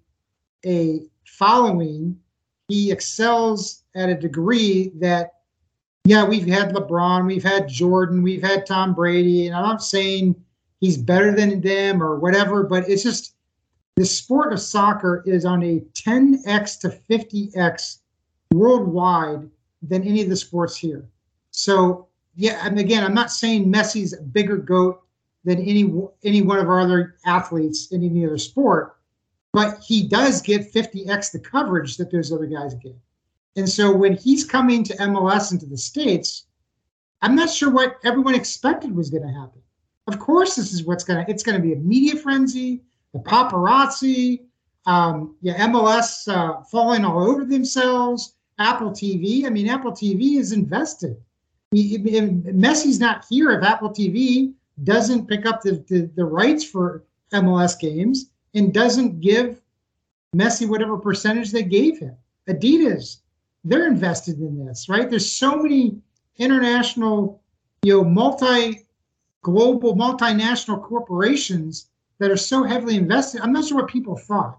a following. He excels at a degree that, yeah, we've had LeBron, we've had Jordan, we've had Tom Brady, and I'm not saying he's better than them or whatever, but it's just the sport of soccer is on a ten x to fifty x worldwide than any of the sports here. So, yeah, and again, I'm not saying Messi's a bigger GOAT than any any one of our other athletes in any other sport, but he does get fifty x the coverage that those other guys get. And so when he's coming to M L S and to the States, I'm not sure what everyone expected was going to happen. Of course, this is what's going to, it's going to be a media frenzy, the paparazzi, um, yeah, M L S uh, falling all over themselves, Apple T V. I mean, Apple T V is invested. He, if Messi's not here if Apple T V doesn't pick up the, the, the rights for M L S games and doesn't give Messi whatever percentage they gave him. Adidas, they're invested in this, right? There's so many international, you know, multi-global, multinational corporations that are so heavily invested. I'm not sure what people thought.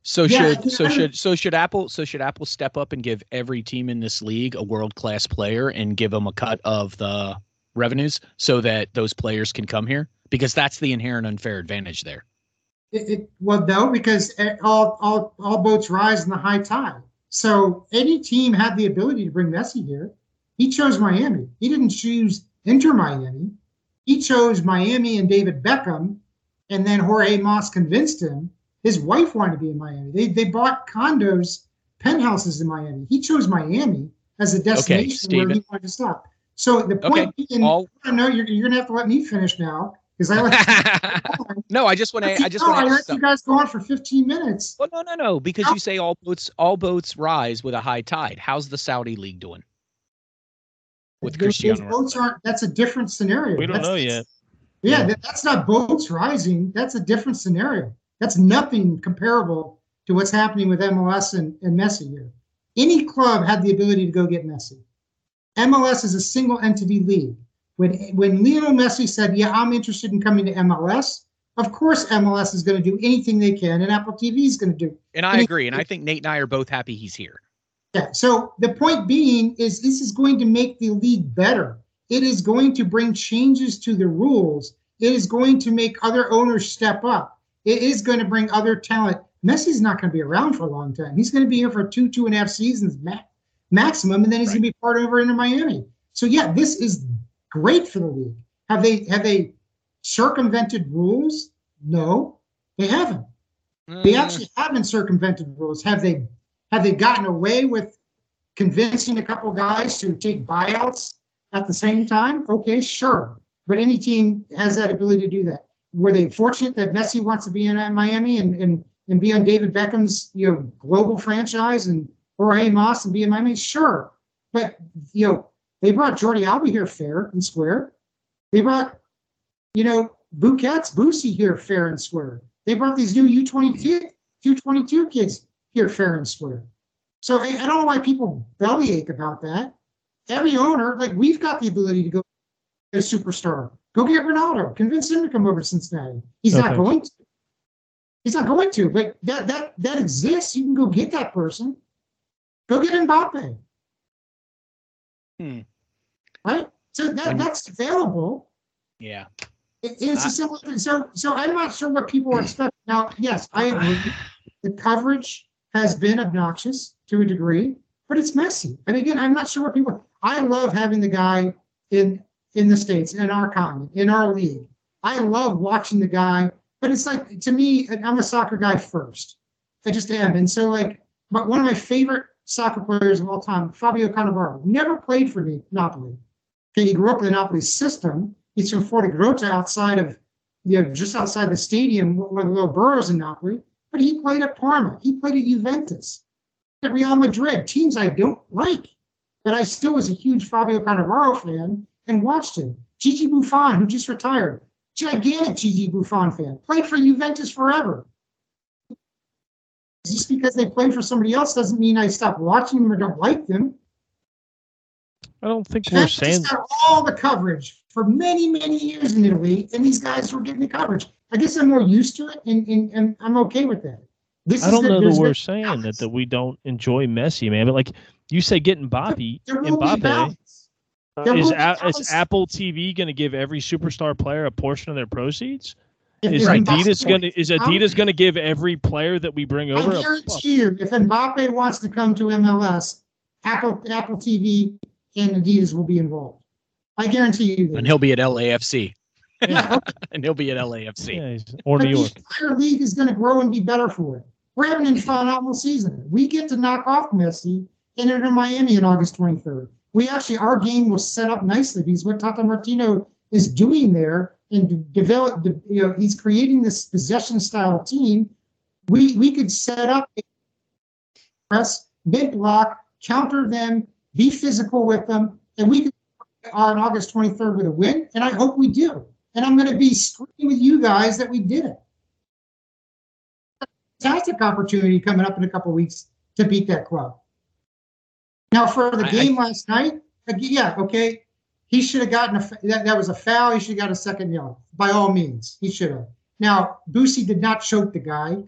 So Yeah, should so should so should Apple so should Apple step up and give every team in this league a world class player and give them a cut of the revenues so that those players can come here, because that's the inherent unfair advantage there. It, it, well, no, because all, all all boats rise in the high tide. So any team had the ability to bring Messi here. He chose Miami. He didn't choose Inter Miami. He chose Miami and David Beckham, and then Jorge Mas convinced him. His wife wanted to be in Miami. They they bought condos, penthouses in Miami. He chose Miami as a destination okay, where he wanted to stop. So the point okay. being, all... I know you're, you're going to have to let me finish now. Because I like no, I just want to. I just no, want to. I let you guys go on for fifteen minutes. Well, no, no, no, because you say all boats, all boats rise with a high tide. How's the Saudi league doing with Those Cristiano? Boats aren't. That's a different scenario. We don't that's, know yet. Yeah, that, that's not boats rising. That's a different scenario. That's nothing comparable to what's happening with M L S and, and Messi here. Any club had the ability to go get Messi. M L S is a single entity league. When when Lionel Messi said, yeah, I'm interested in coming to M L S, of course M L S is going to do anything they can, and Apple T V is going to do. And I agree, and I think Nate and I are both happy he's here. Yeah, so the point being is this is going to make the league better. It is going to bring changes to the rules. It is going to make other owners step up. It is going to bring other talent. Messi's not going to be around for a long time. He's going to be here for two, two and a half seasons ma- maximum, and then he's right. going to be part over into Miami. So, yeah, this is great for the league. Have they have they circumvented rules? No, they haven't. Mm. They actually haven't circumvented rules. Have they have they gotten away with convincing a couple guys to take buyouts at the same time? Okay, sure. But any team has that ability to do that. Were they fortunate that Messi wants to be in Miami and, and, and be on David Beckham's you know global franchise and Jorge Mas and be in Miami? Sure. But you know, they brought Jordi Alba here fair and square. They brought, you know, Busquets, Boosie here fair and square. They brought these new U twenty-two, U twenty-two kids here fair and square. So I, I don't know why people bellyache about that. Every owner, like we've got the ability to go get a superstar. Go get Ronaldo. Convince him to come over to Cincinnati. He's okay. not going to. He's not going to, but that that that exists. You can go get that person. Go get Mbappe. Hmm. Right? So that, that's available. Yeah. It, it's I, a simple thing. So, so I'm not sure what people are expecting. Now, yes, I agree. The coverage has been obnoxious to a degree, but it's messy. And again, I'm not sure what people. I love having the guy in in the States, in our continent, in our league. I love watching the guy, but it's like, to me, I'm a soccer guy first. I just am. And so, like, but one of my favorite soccer players of all time, Fabio Cannavaro, never played for the Napoli. Okay, he grew up in the Napoli system. He's from Fortegrota, outside of, you know, just outside the stadium, one of the little boroughs in Napoli. But he played at Parma. He played at Juventus, at Real Madrid, teams I don't like. But I still was a huge Fabio Cannavaro fan and watched him. Gigi Buffon, who just retired, gigantic Gigi Buffon fan, played for Juventus forever. Just because they play for somebody else doesn't mean I stop watching them or don't like them. I don't think we're saying got all the coverage for many, many years in Italy, and these guys were getting the coverage. I guess I'm more used to it, and, and, and I'm okay with that. This I don't is know the, that we're saying that, that we don't enjoy Messi, man. But like you say, getting Mbappe, Mbappe uh, is, a, is Apple T V going to give every superstar player a portion of their proceeds? Is right. Adidas going to is Adidas going to give every player that we bring over? I guarantee you, if Mbappe wants to come to M L S, Apple Apple T V and Adidas will be involved. I guarantee you that. And he'll be at L A F C. Yeah, okay. And he'll be at L A F C. Yeah, or but New York. The entire league is going to grow and be better for it. We're having a phenomenal season. We get to knock off Messi and enter Miami on August twenty-third. We actually, our game was set up nicely because what Tata Martino is doing there and develop, you know, he's creating this possession style team. We we could set up a press, mid block, counter them, be physical with them, and we could on August twenty-third with a win. And I hope we do. And I'm going to be screaming with you guys that we did it. Fantastic opportunity coming up in a couple of weeks to beat that club. Now, for the I, game I, last night, yeah, okay, he should have gotten a that, that was a foul. He should have got a second yellow by all means. He should have. Now, Boosie did not choke the guy. Come on,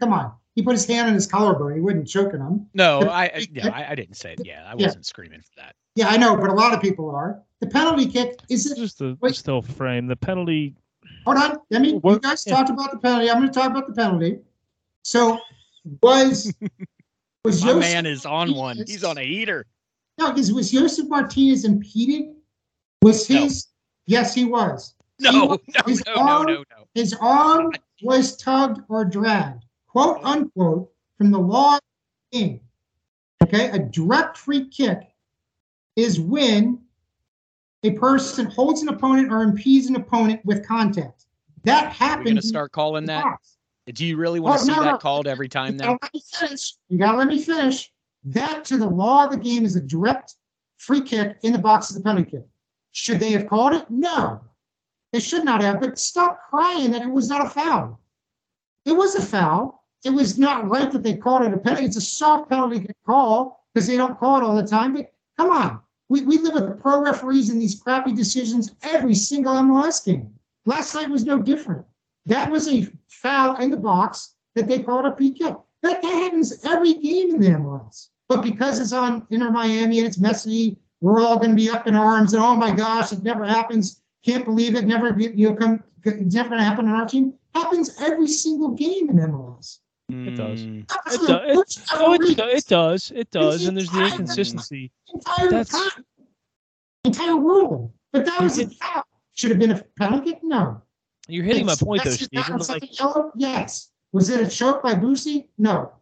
he put his hand on his collarbone. He wasn't choking him. No, The- I I- yeah, I, I didn't say it. Yeah, I Yeah. wasn't screaming for that. Yeah, I know, but a lot of people are. The penalty kick is it? Just the Wait. still frame. The penalty. Hold on. Let me. You What- guys yeah. talked about the penalty. I'm going to talk about the penalty. So was was My Joseph man is on one. Martinez- He's on a heater. No, is was Joseph Martinez impeded? Was No. his? Yes, he was. No, He- no, his no, no, arm- no, no. His arm was tugged or dragged, quote unquote, from the law of the game. Okay, a direct free kick is when a person holds an opponent or impedes an opponent with contact. That We're happens. gonna in start calling the that. box. Do you really want Oh, to see no, that no. called every time You now? gotta let me finish. You gotta let me finish. That, to the law of the game, is a direct free kick in the box of the penalty kick. Should they have called it? No. They should not have, but stop crying that it was not a foul. It was a foul. It was not right that they called it a penalty. It's a soft penalty call because they don't call it all the time. But come on. We, we live with pro referees and these crappy decisions every single M L S game. Last night was no different. That was a foul in the box that they called a P K. That, that happens every game in the M L S. But because it's on Inter Miami and it's messy, we're all going to be up in arms and oh my gosh, it never happens. Can't believe it. Never, you know, come. It's never going to happen on our team. Happens every single game in M L S. It does. Mm, That's It, the do, it, worst oh, it, referee do- it does. It does. the And there's the entire- inconsistency. entire That's- time, entire rule. But that was a You foul. Should have been a penalty kick? No. You're hitting my It's- point, though, that's just not Stephen. Like something yellow? Yes. Was it a choke by Boosie? No.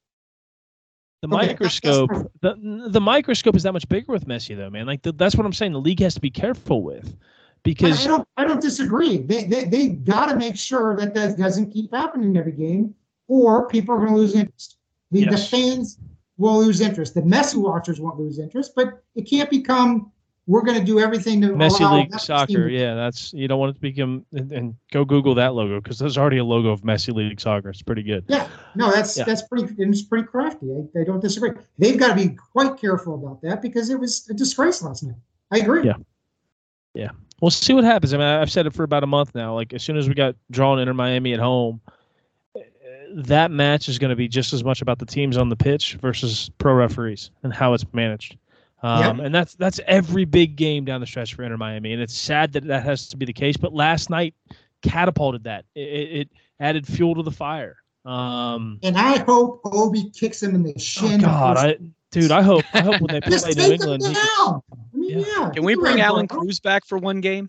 the Okay, microscope, that's- the the microscope is that much bigger with Messi, though, man. Like the, that's what I'm saying. The league has to be careful with, I, because I don't. I don't disagree. They they they got to make sure that that doesn't keep happening every game, or people are going to lose interest. The, Yes. the fans will lose interest. The Messi watchers won't lose interest, but it can't become. We're going to do everything to Messi allow League Messi Soccer, to- yeah, that's you don't want it to become and, and go Google that logo because there's already a logo of Messi League Soccer. It's pretty good. Yeah, no, that's Yeah. that's pretty. It's pretty crafty. I, I don't disagree. They've got to be quite careful about that because it was a disgrace last night. I agree. Yeah. We'll see what happens. I mean, I've said it for about a month now. Like as soon as we got drawn Inter Miami at home, uh, that match is going to be just as much about the teams on the pitch versus pro referees and how it's managed. Um, And that's that's every big game down the stretch for Inter Miami, and it's sad that that has to be the case. But last night catapulted that. It, it, it added fuel to the fire. Um, And I hope Obi kicks him in the oh shin. God, I, dude, I hope I hope when they Just play New take him England, he down. I mean, Yeah. yeah. Can we do bring it, Alan bro. Cruz back for one game?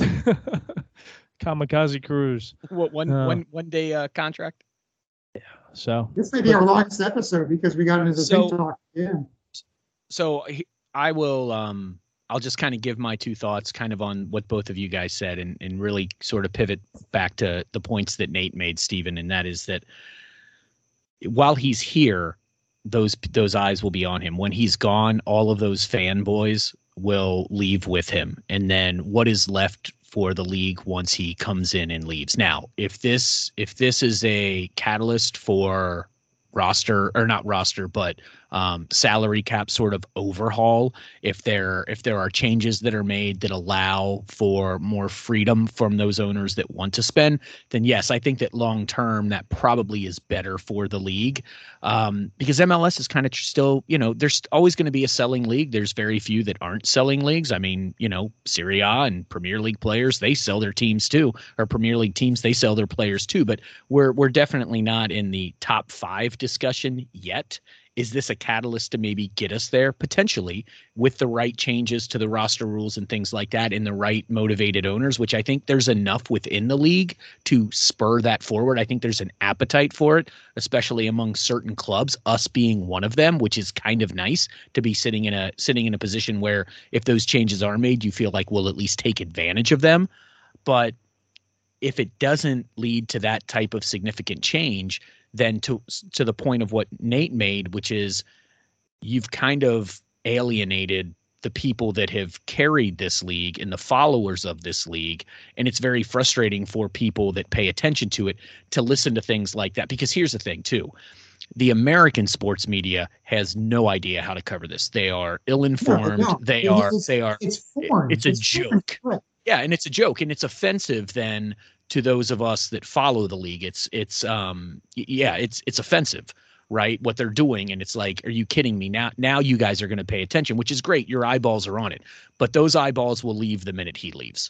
Kamikaze Cruz. What one Uh. one one day uh, contract? So This may be our longest episode because we got into the So- big talk. Yeah. So he- I will um I'll just kind of give my two thoughts kind of on what both of you guys said and, and really sort of pivot back to the points that Nate made, Stephen, and that is that while he's here, those those eyes will be on him. When he's gone, all of those fanboys will leave with him. And then what is left for the league once he comes in and leaves? Now, if this if this is a catalyst for roster or not roster, but um, salary cap sort of overhaul, if there if there are changes that are made that allow for more freedom from those owners that want to spend, then yes, I think that long term that probably is better for the league, um, because M L S is kind of still, you know, there's always going to be a selling league. There's very few that aren't selling leagues. I mean, you know, Serie A and Premier League players, they sell their teams too, or Premier League teams, they sell their players too. But we're we're definitely not in the top five discussion yet. Is this a catalyst to maybe get us there? Potentially, with the right changes to the roster rules and things like that, and the right motivated owners, which I think there's enough within the league to spur that forward. I think there's an appetite for it, especially among certain clubs, us being one of them, which is kind of nice to be sitting in a sitting in a position where if those changes are made, you feel like we'll at least take advantage of them. But if it doesn't lead to that type of significant change, then to to the point of what Nate made, which is you've kind of alienated the people that have carried this league and the followers of this league. And it's very frustrating for people that pay attention to it to listen to things like that. Because here's the thing, too. The American sports media has no idea how to cover this. They are ill-informed. No, they it are is- they are It's foreign. it's a foreign. joke. Right. Yeah, and it's a joke, and it's offensive then to those of us that follow the league. It's it's um y- yeah, it's it's offensive. right? What they're doing. And it's like, are you kidding me? Now, now you guys are going to pay attention, which is great. Your eyeballs are on it, but those eyeballs will leave the minute he leaves.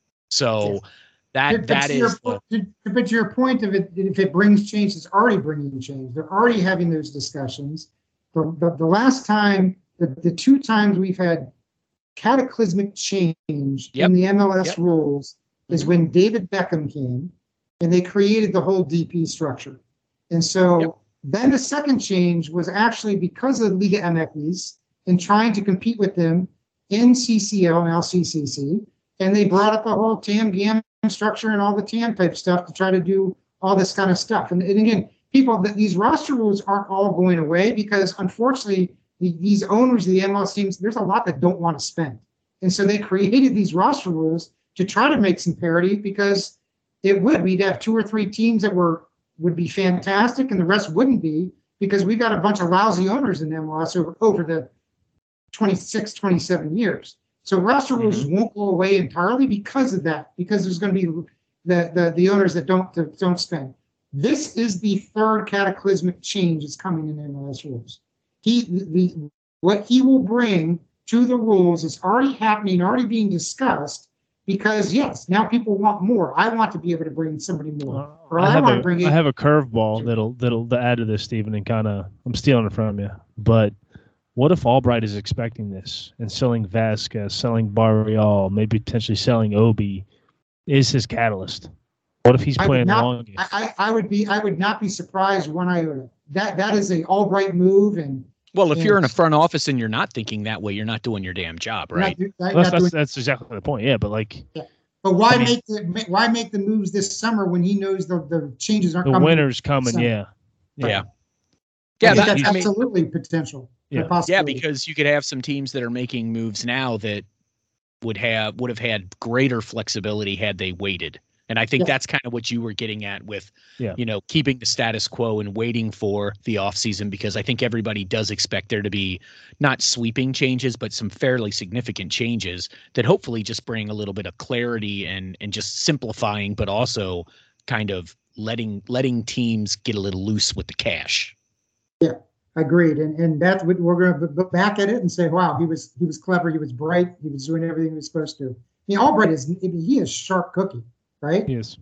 So Yes. that, But that to is, your, the, to, but to your point of it, if it brings change, it's already bringing change. They're already having those discussions. The, the, the last time, the, the two times we've had cataclysmic change Yep. in the M L S Yep. rules is Mhm. when David Beckham came and they created the whole D P structure. And so Yep. then the second change was actually because of Liga M X is and trying to compete with them in C C L and L C C C. And they brought up a whole T A M, G M structure and all the T A M type stuff to try to do all this kind of stuff. And, and again, people, that these roster rules aren't all going away because unfortunately, the, these owners of the M L S teams, there's a lot that don't want to spend. And so they created these roster rules to try to make some parity because it would. We'd have two or three teams that were would be fantastic and the rest wouldn't be because we've got a bunch of lousy owners in M L S over, over the twenty-six, twenty-seven years. So roster rules mm-hmm. won't go away entirely because of that, because there's going to be the, the, the owners that don't that don't spend. This is the third cataclysmic change that's coming in M L S rules. He the what he will bring to the rules is already happening, already being discussed. Because yes, now people want more. I want to be able to bring somebody more. Or I, I, have want a, to bring. I have a curveball that'll that'll to add to this, Stephen, and kind of I'm stealing it from you. But what if Albright is expecting this and selling Vasquez, selling Barrial, maybe potentially selling Obi, is his catalyst? What if he's playing not, the long game? I, I would be I would not be surprised when I that that is a Albright move. And well, if and you're in a front office and you're not thinking that way, you're not doing your damn job, right? Not, not, well, that's, not doing, that's that's exactly the point. Yeah, but like, yeah. But why I mean, make the why make the moves this summer when he knows the, the changes aren't the coming? winter's coming? Yeah, yeah, yeah. yeah. I That, that's I mean, absolutely potential. Yeah, yeah, because you could have some teams that are making moves now that would have would have had greater flexibility had they waited. And I think yeah. that's kind of what you were getting at with, yeah. you know, keeping the status quo and waiting for the offseason, because I think everybody does expect there to be not sweeping changes, but some fairly significant changes that hopefully just bring a little bit of clarity and and just simplifying, but also kind of letting letting teams get a little loose with the cash. Yeah, agreed. And and that's what we're going to look back at it and say, wow, he was he was clever, he was bright, he was doing everything he was supposed to. I mean, Albright is he is sharp cookie. Right? Yes.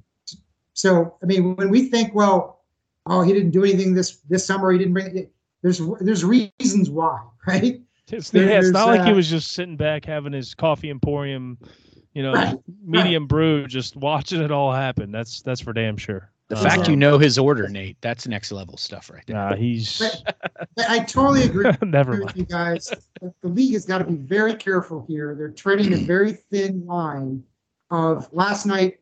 So, I mean, when we think, well, oh, he didn't do anything this this summer, he didn't bring it. There's there's reasons why, right? It's, yeah, it's not uh, like he was just sitting back having his coffee emporium, you know, right, medium right. brew, just watching it all happen. That's that's for damn sure. The uh, fact you know his order, Nate, that's next level stuff right there. Nah, he's. But, but I totally agree Never with mind. you guys. The league has got to be very careful here. They're treading a very thin line. Of last night.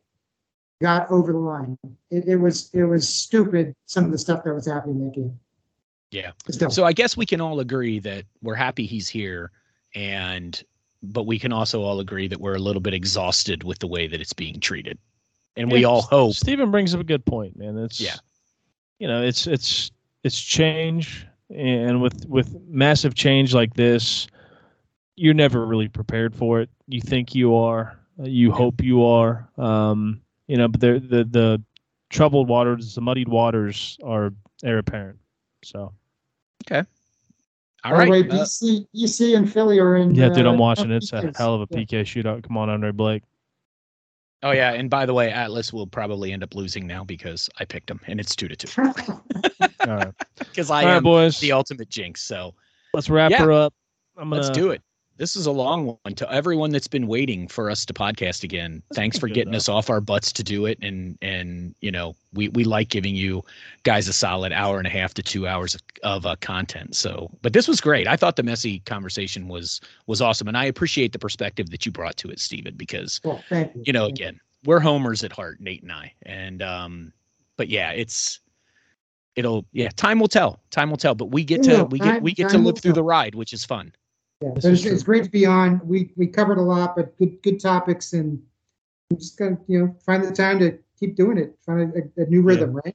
Got over the line. It, it was it was stupid, some of the stuff that was happening in that game. Yeah. Still. So I guess we can all agree that we're happy he's here, and but we can also all agree that we're a little bit exhausted with the way that it's being treated. And we yeah, all hope. Stephen brings up a good point, man. It's yeah. You know, it's it's it's change, and with with massive change like this, you're never really prepared for it. You think you are, you hope you are. Um You know, but the the the troubled waters, the muddied waters are they're apparent. So, okay, all By right. the way, uh, B C, B C and Philly are in. yeah, dude, I'm uh, watching. It's a P Ks. hell of a Yeah. P K shootout. Come on, Andre Blake. Oh yeah, and by the way, Atlas will probably end up losing now because I picked him, and it's two to two. All right, Because I All right, am boys. the ultimate jinx. So let's wrap Yeah. her up. I'm gonna let's do it. This is a long one. To everyone that's been waiting for us to podcast again, That's thanks for pretty good, getting though. us off our butts to do it. And and you know, we we like giving you guys a solid hour and a half to two hours of, of uh, content. So, but this was great. I thought the messy conversation was was awesome, and I appreciate the perspective that you brought to it, Stephen. Because Well, thank you. you know, Thank you. again, we're homers at heart, Nate and I. And um, but yeah, it's it'll yeah, time will tell. Time will tell. But we get It to will. we Time- get we get to time will live through tell. the ride, which is fun. Yeah, This but is it's, true. it's great to be on. We we covered a lot, but good good topics, and we just gotta you know find the time to keep doing it. Find a, a new rhythm, right?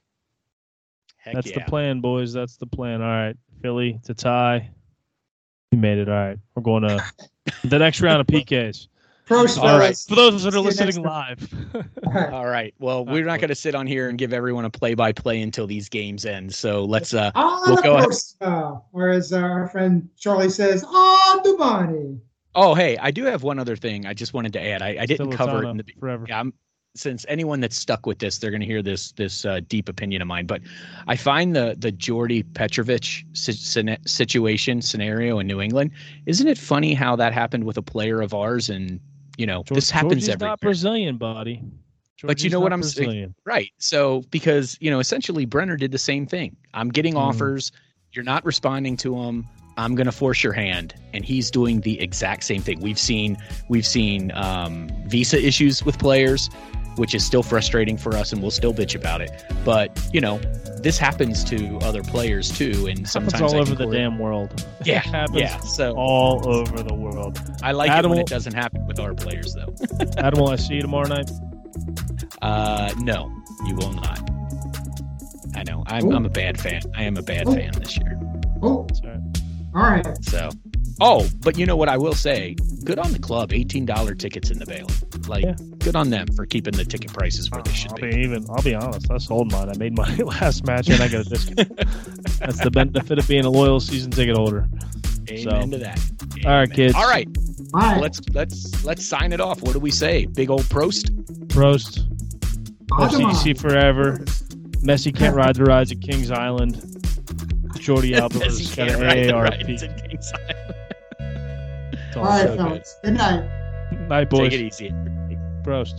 Heck That's yeah. the plan, boys. That's the plan. All right, Philly to tie. You made it. All right, we're going to the next round of P Ks. Prost, All right. For those that See are you next listening time. live. All right. All right. Well, we're not going to sit on here and give everyone a play-by-play until these games end. So let's. Uh, On we'll the go ahead. Prost, or as our friend Charlie says, on the money. Oh, hey, I do have one other thing I just wanted to add. I, I didn't Still cover it Latona in the. forever. Yeah, I'm, since anyone that's stuck with this, they're going to hear this this uh, deep opinion of mine. But I find the the Jordy Petrovic si- situation scenario in New England. Isn't it funny how that happened with a player of ours? And you know, George, this happens Georgie's everywhere. not Brazilian, buddy. But you Georgie's know what not I'm saying? Brazilian. Right. So because, you know, essentially Brenner did the same thing. I'm getting Mm. offers. You're not responding to them. I'm going to force your hand. And he's doing the exact same thing. We've seen we've seen um, visa issues with players, which is still frustrating for us, and we'll still bitch about it. But, you know, this happens to other players too. And Happens sometimes all I over think the we're- damn world. Yeah. It happens Yeah. So all over the world. I like Adam it when will- it doesn't happen with our players, though. Adam, will I see you tomorrow night? Uh, no, you will not. I know. I'm, I'm a bad fan. I am a bad Oh. fan this year. Oh, That's all right. all right. So, oh, but you know what I will say? Good on the club. eighteen dollars tickets in the Bailey. Like, Yeah. good on them for keeping the ticket prices where they should I'll be. be even. I'll be honest. I sold mine. I made my last match and I got a discount. That's the benefit of being a loyal season ticket holder. Amen to that. All right, Amen. kids. All right, All right. let's let's let's sign it off. What do we say? Big old Prost. Prost. On the F C C money. forever. Messi can't ride the rides at Kings Island. Jordy Alvarez He got can't an ride A the A R rides P. at Kings Island. It's All all right, so good. fellas. Good night. Night, boys. Take it easy. Prost.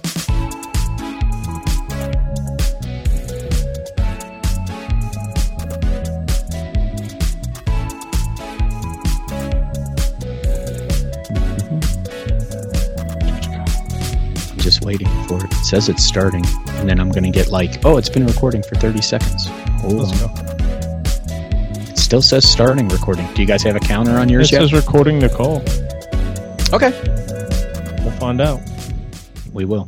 I'm just waiting for it. It says it's starting, and then I'm gonna get like, oh, it's been recording for thirty seconds. Hold Let's on. go. It still says starting recording. Do you guys have a counter on It yours yet? says recording the call. Okay, We'll find out. we will.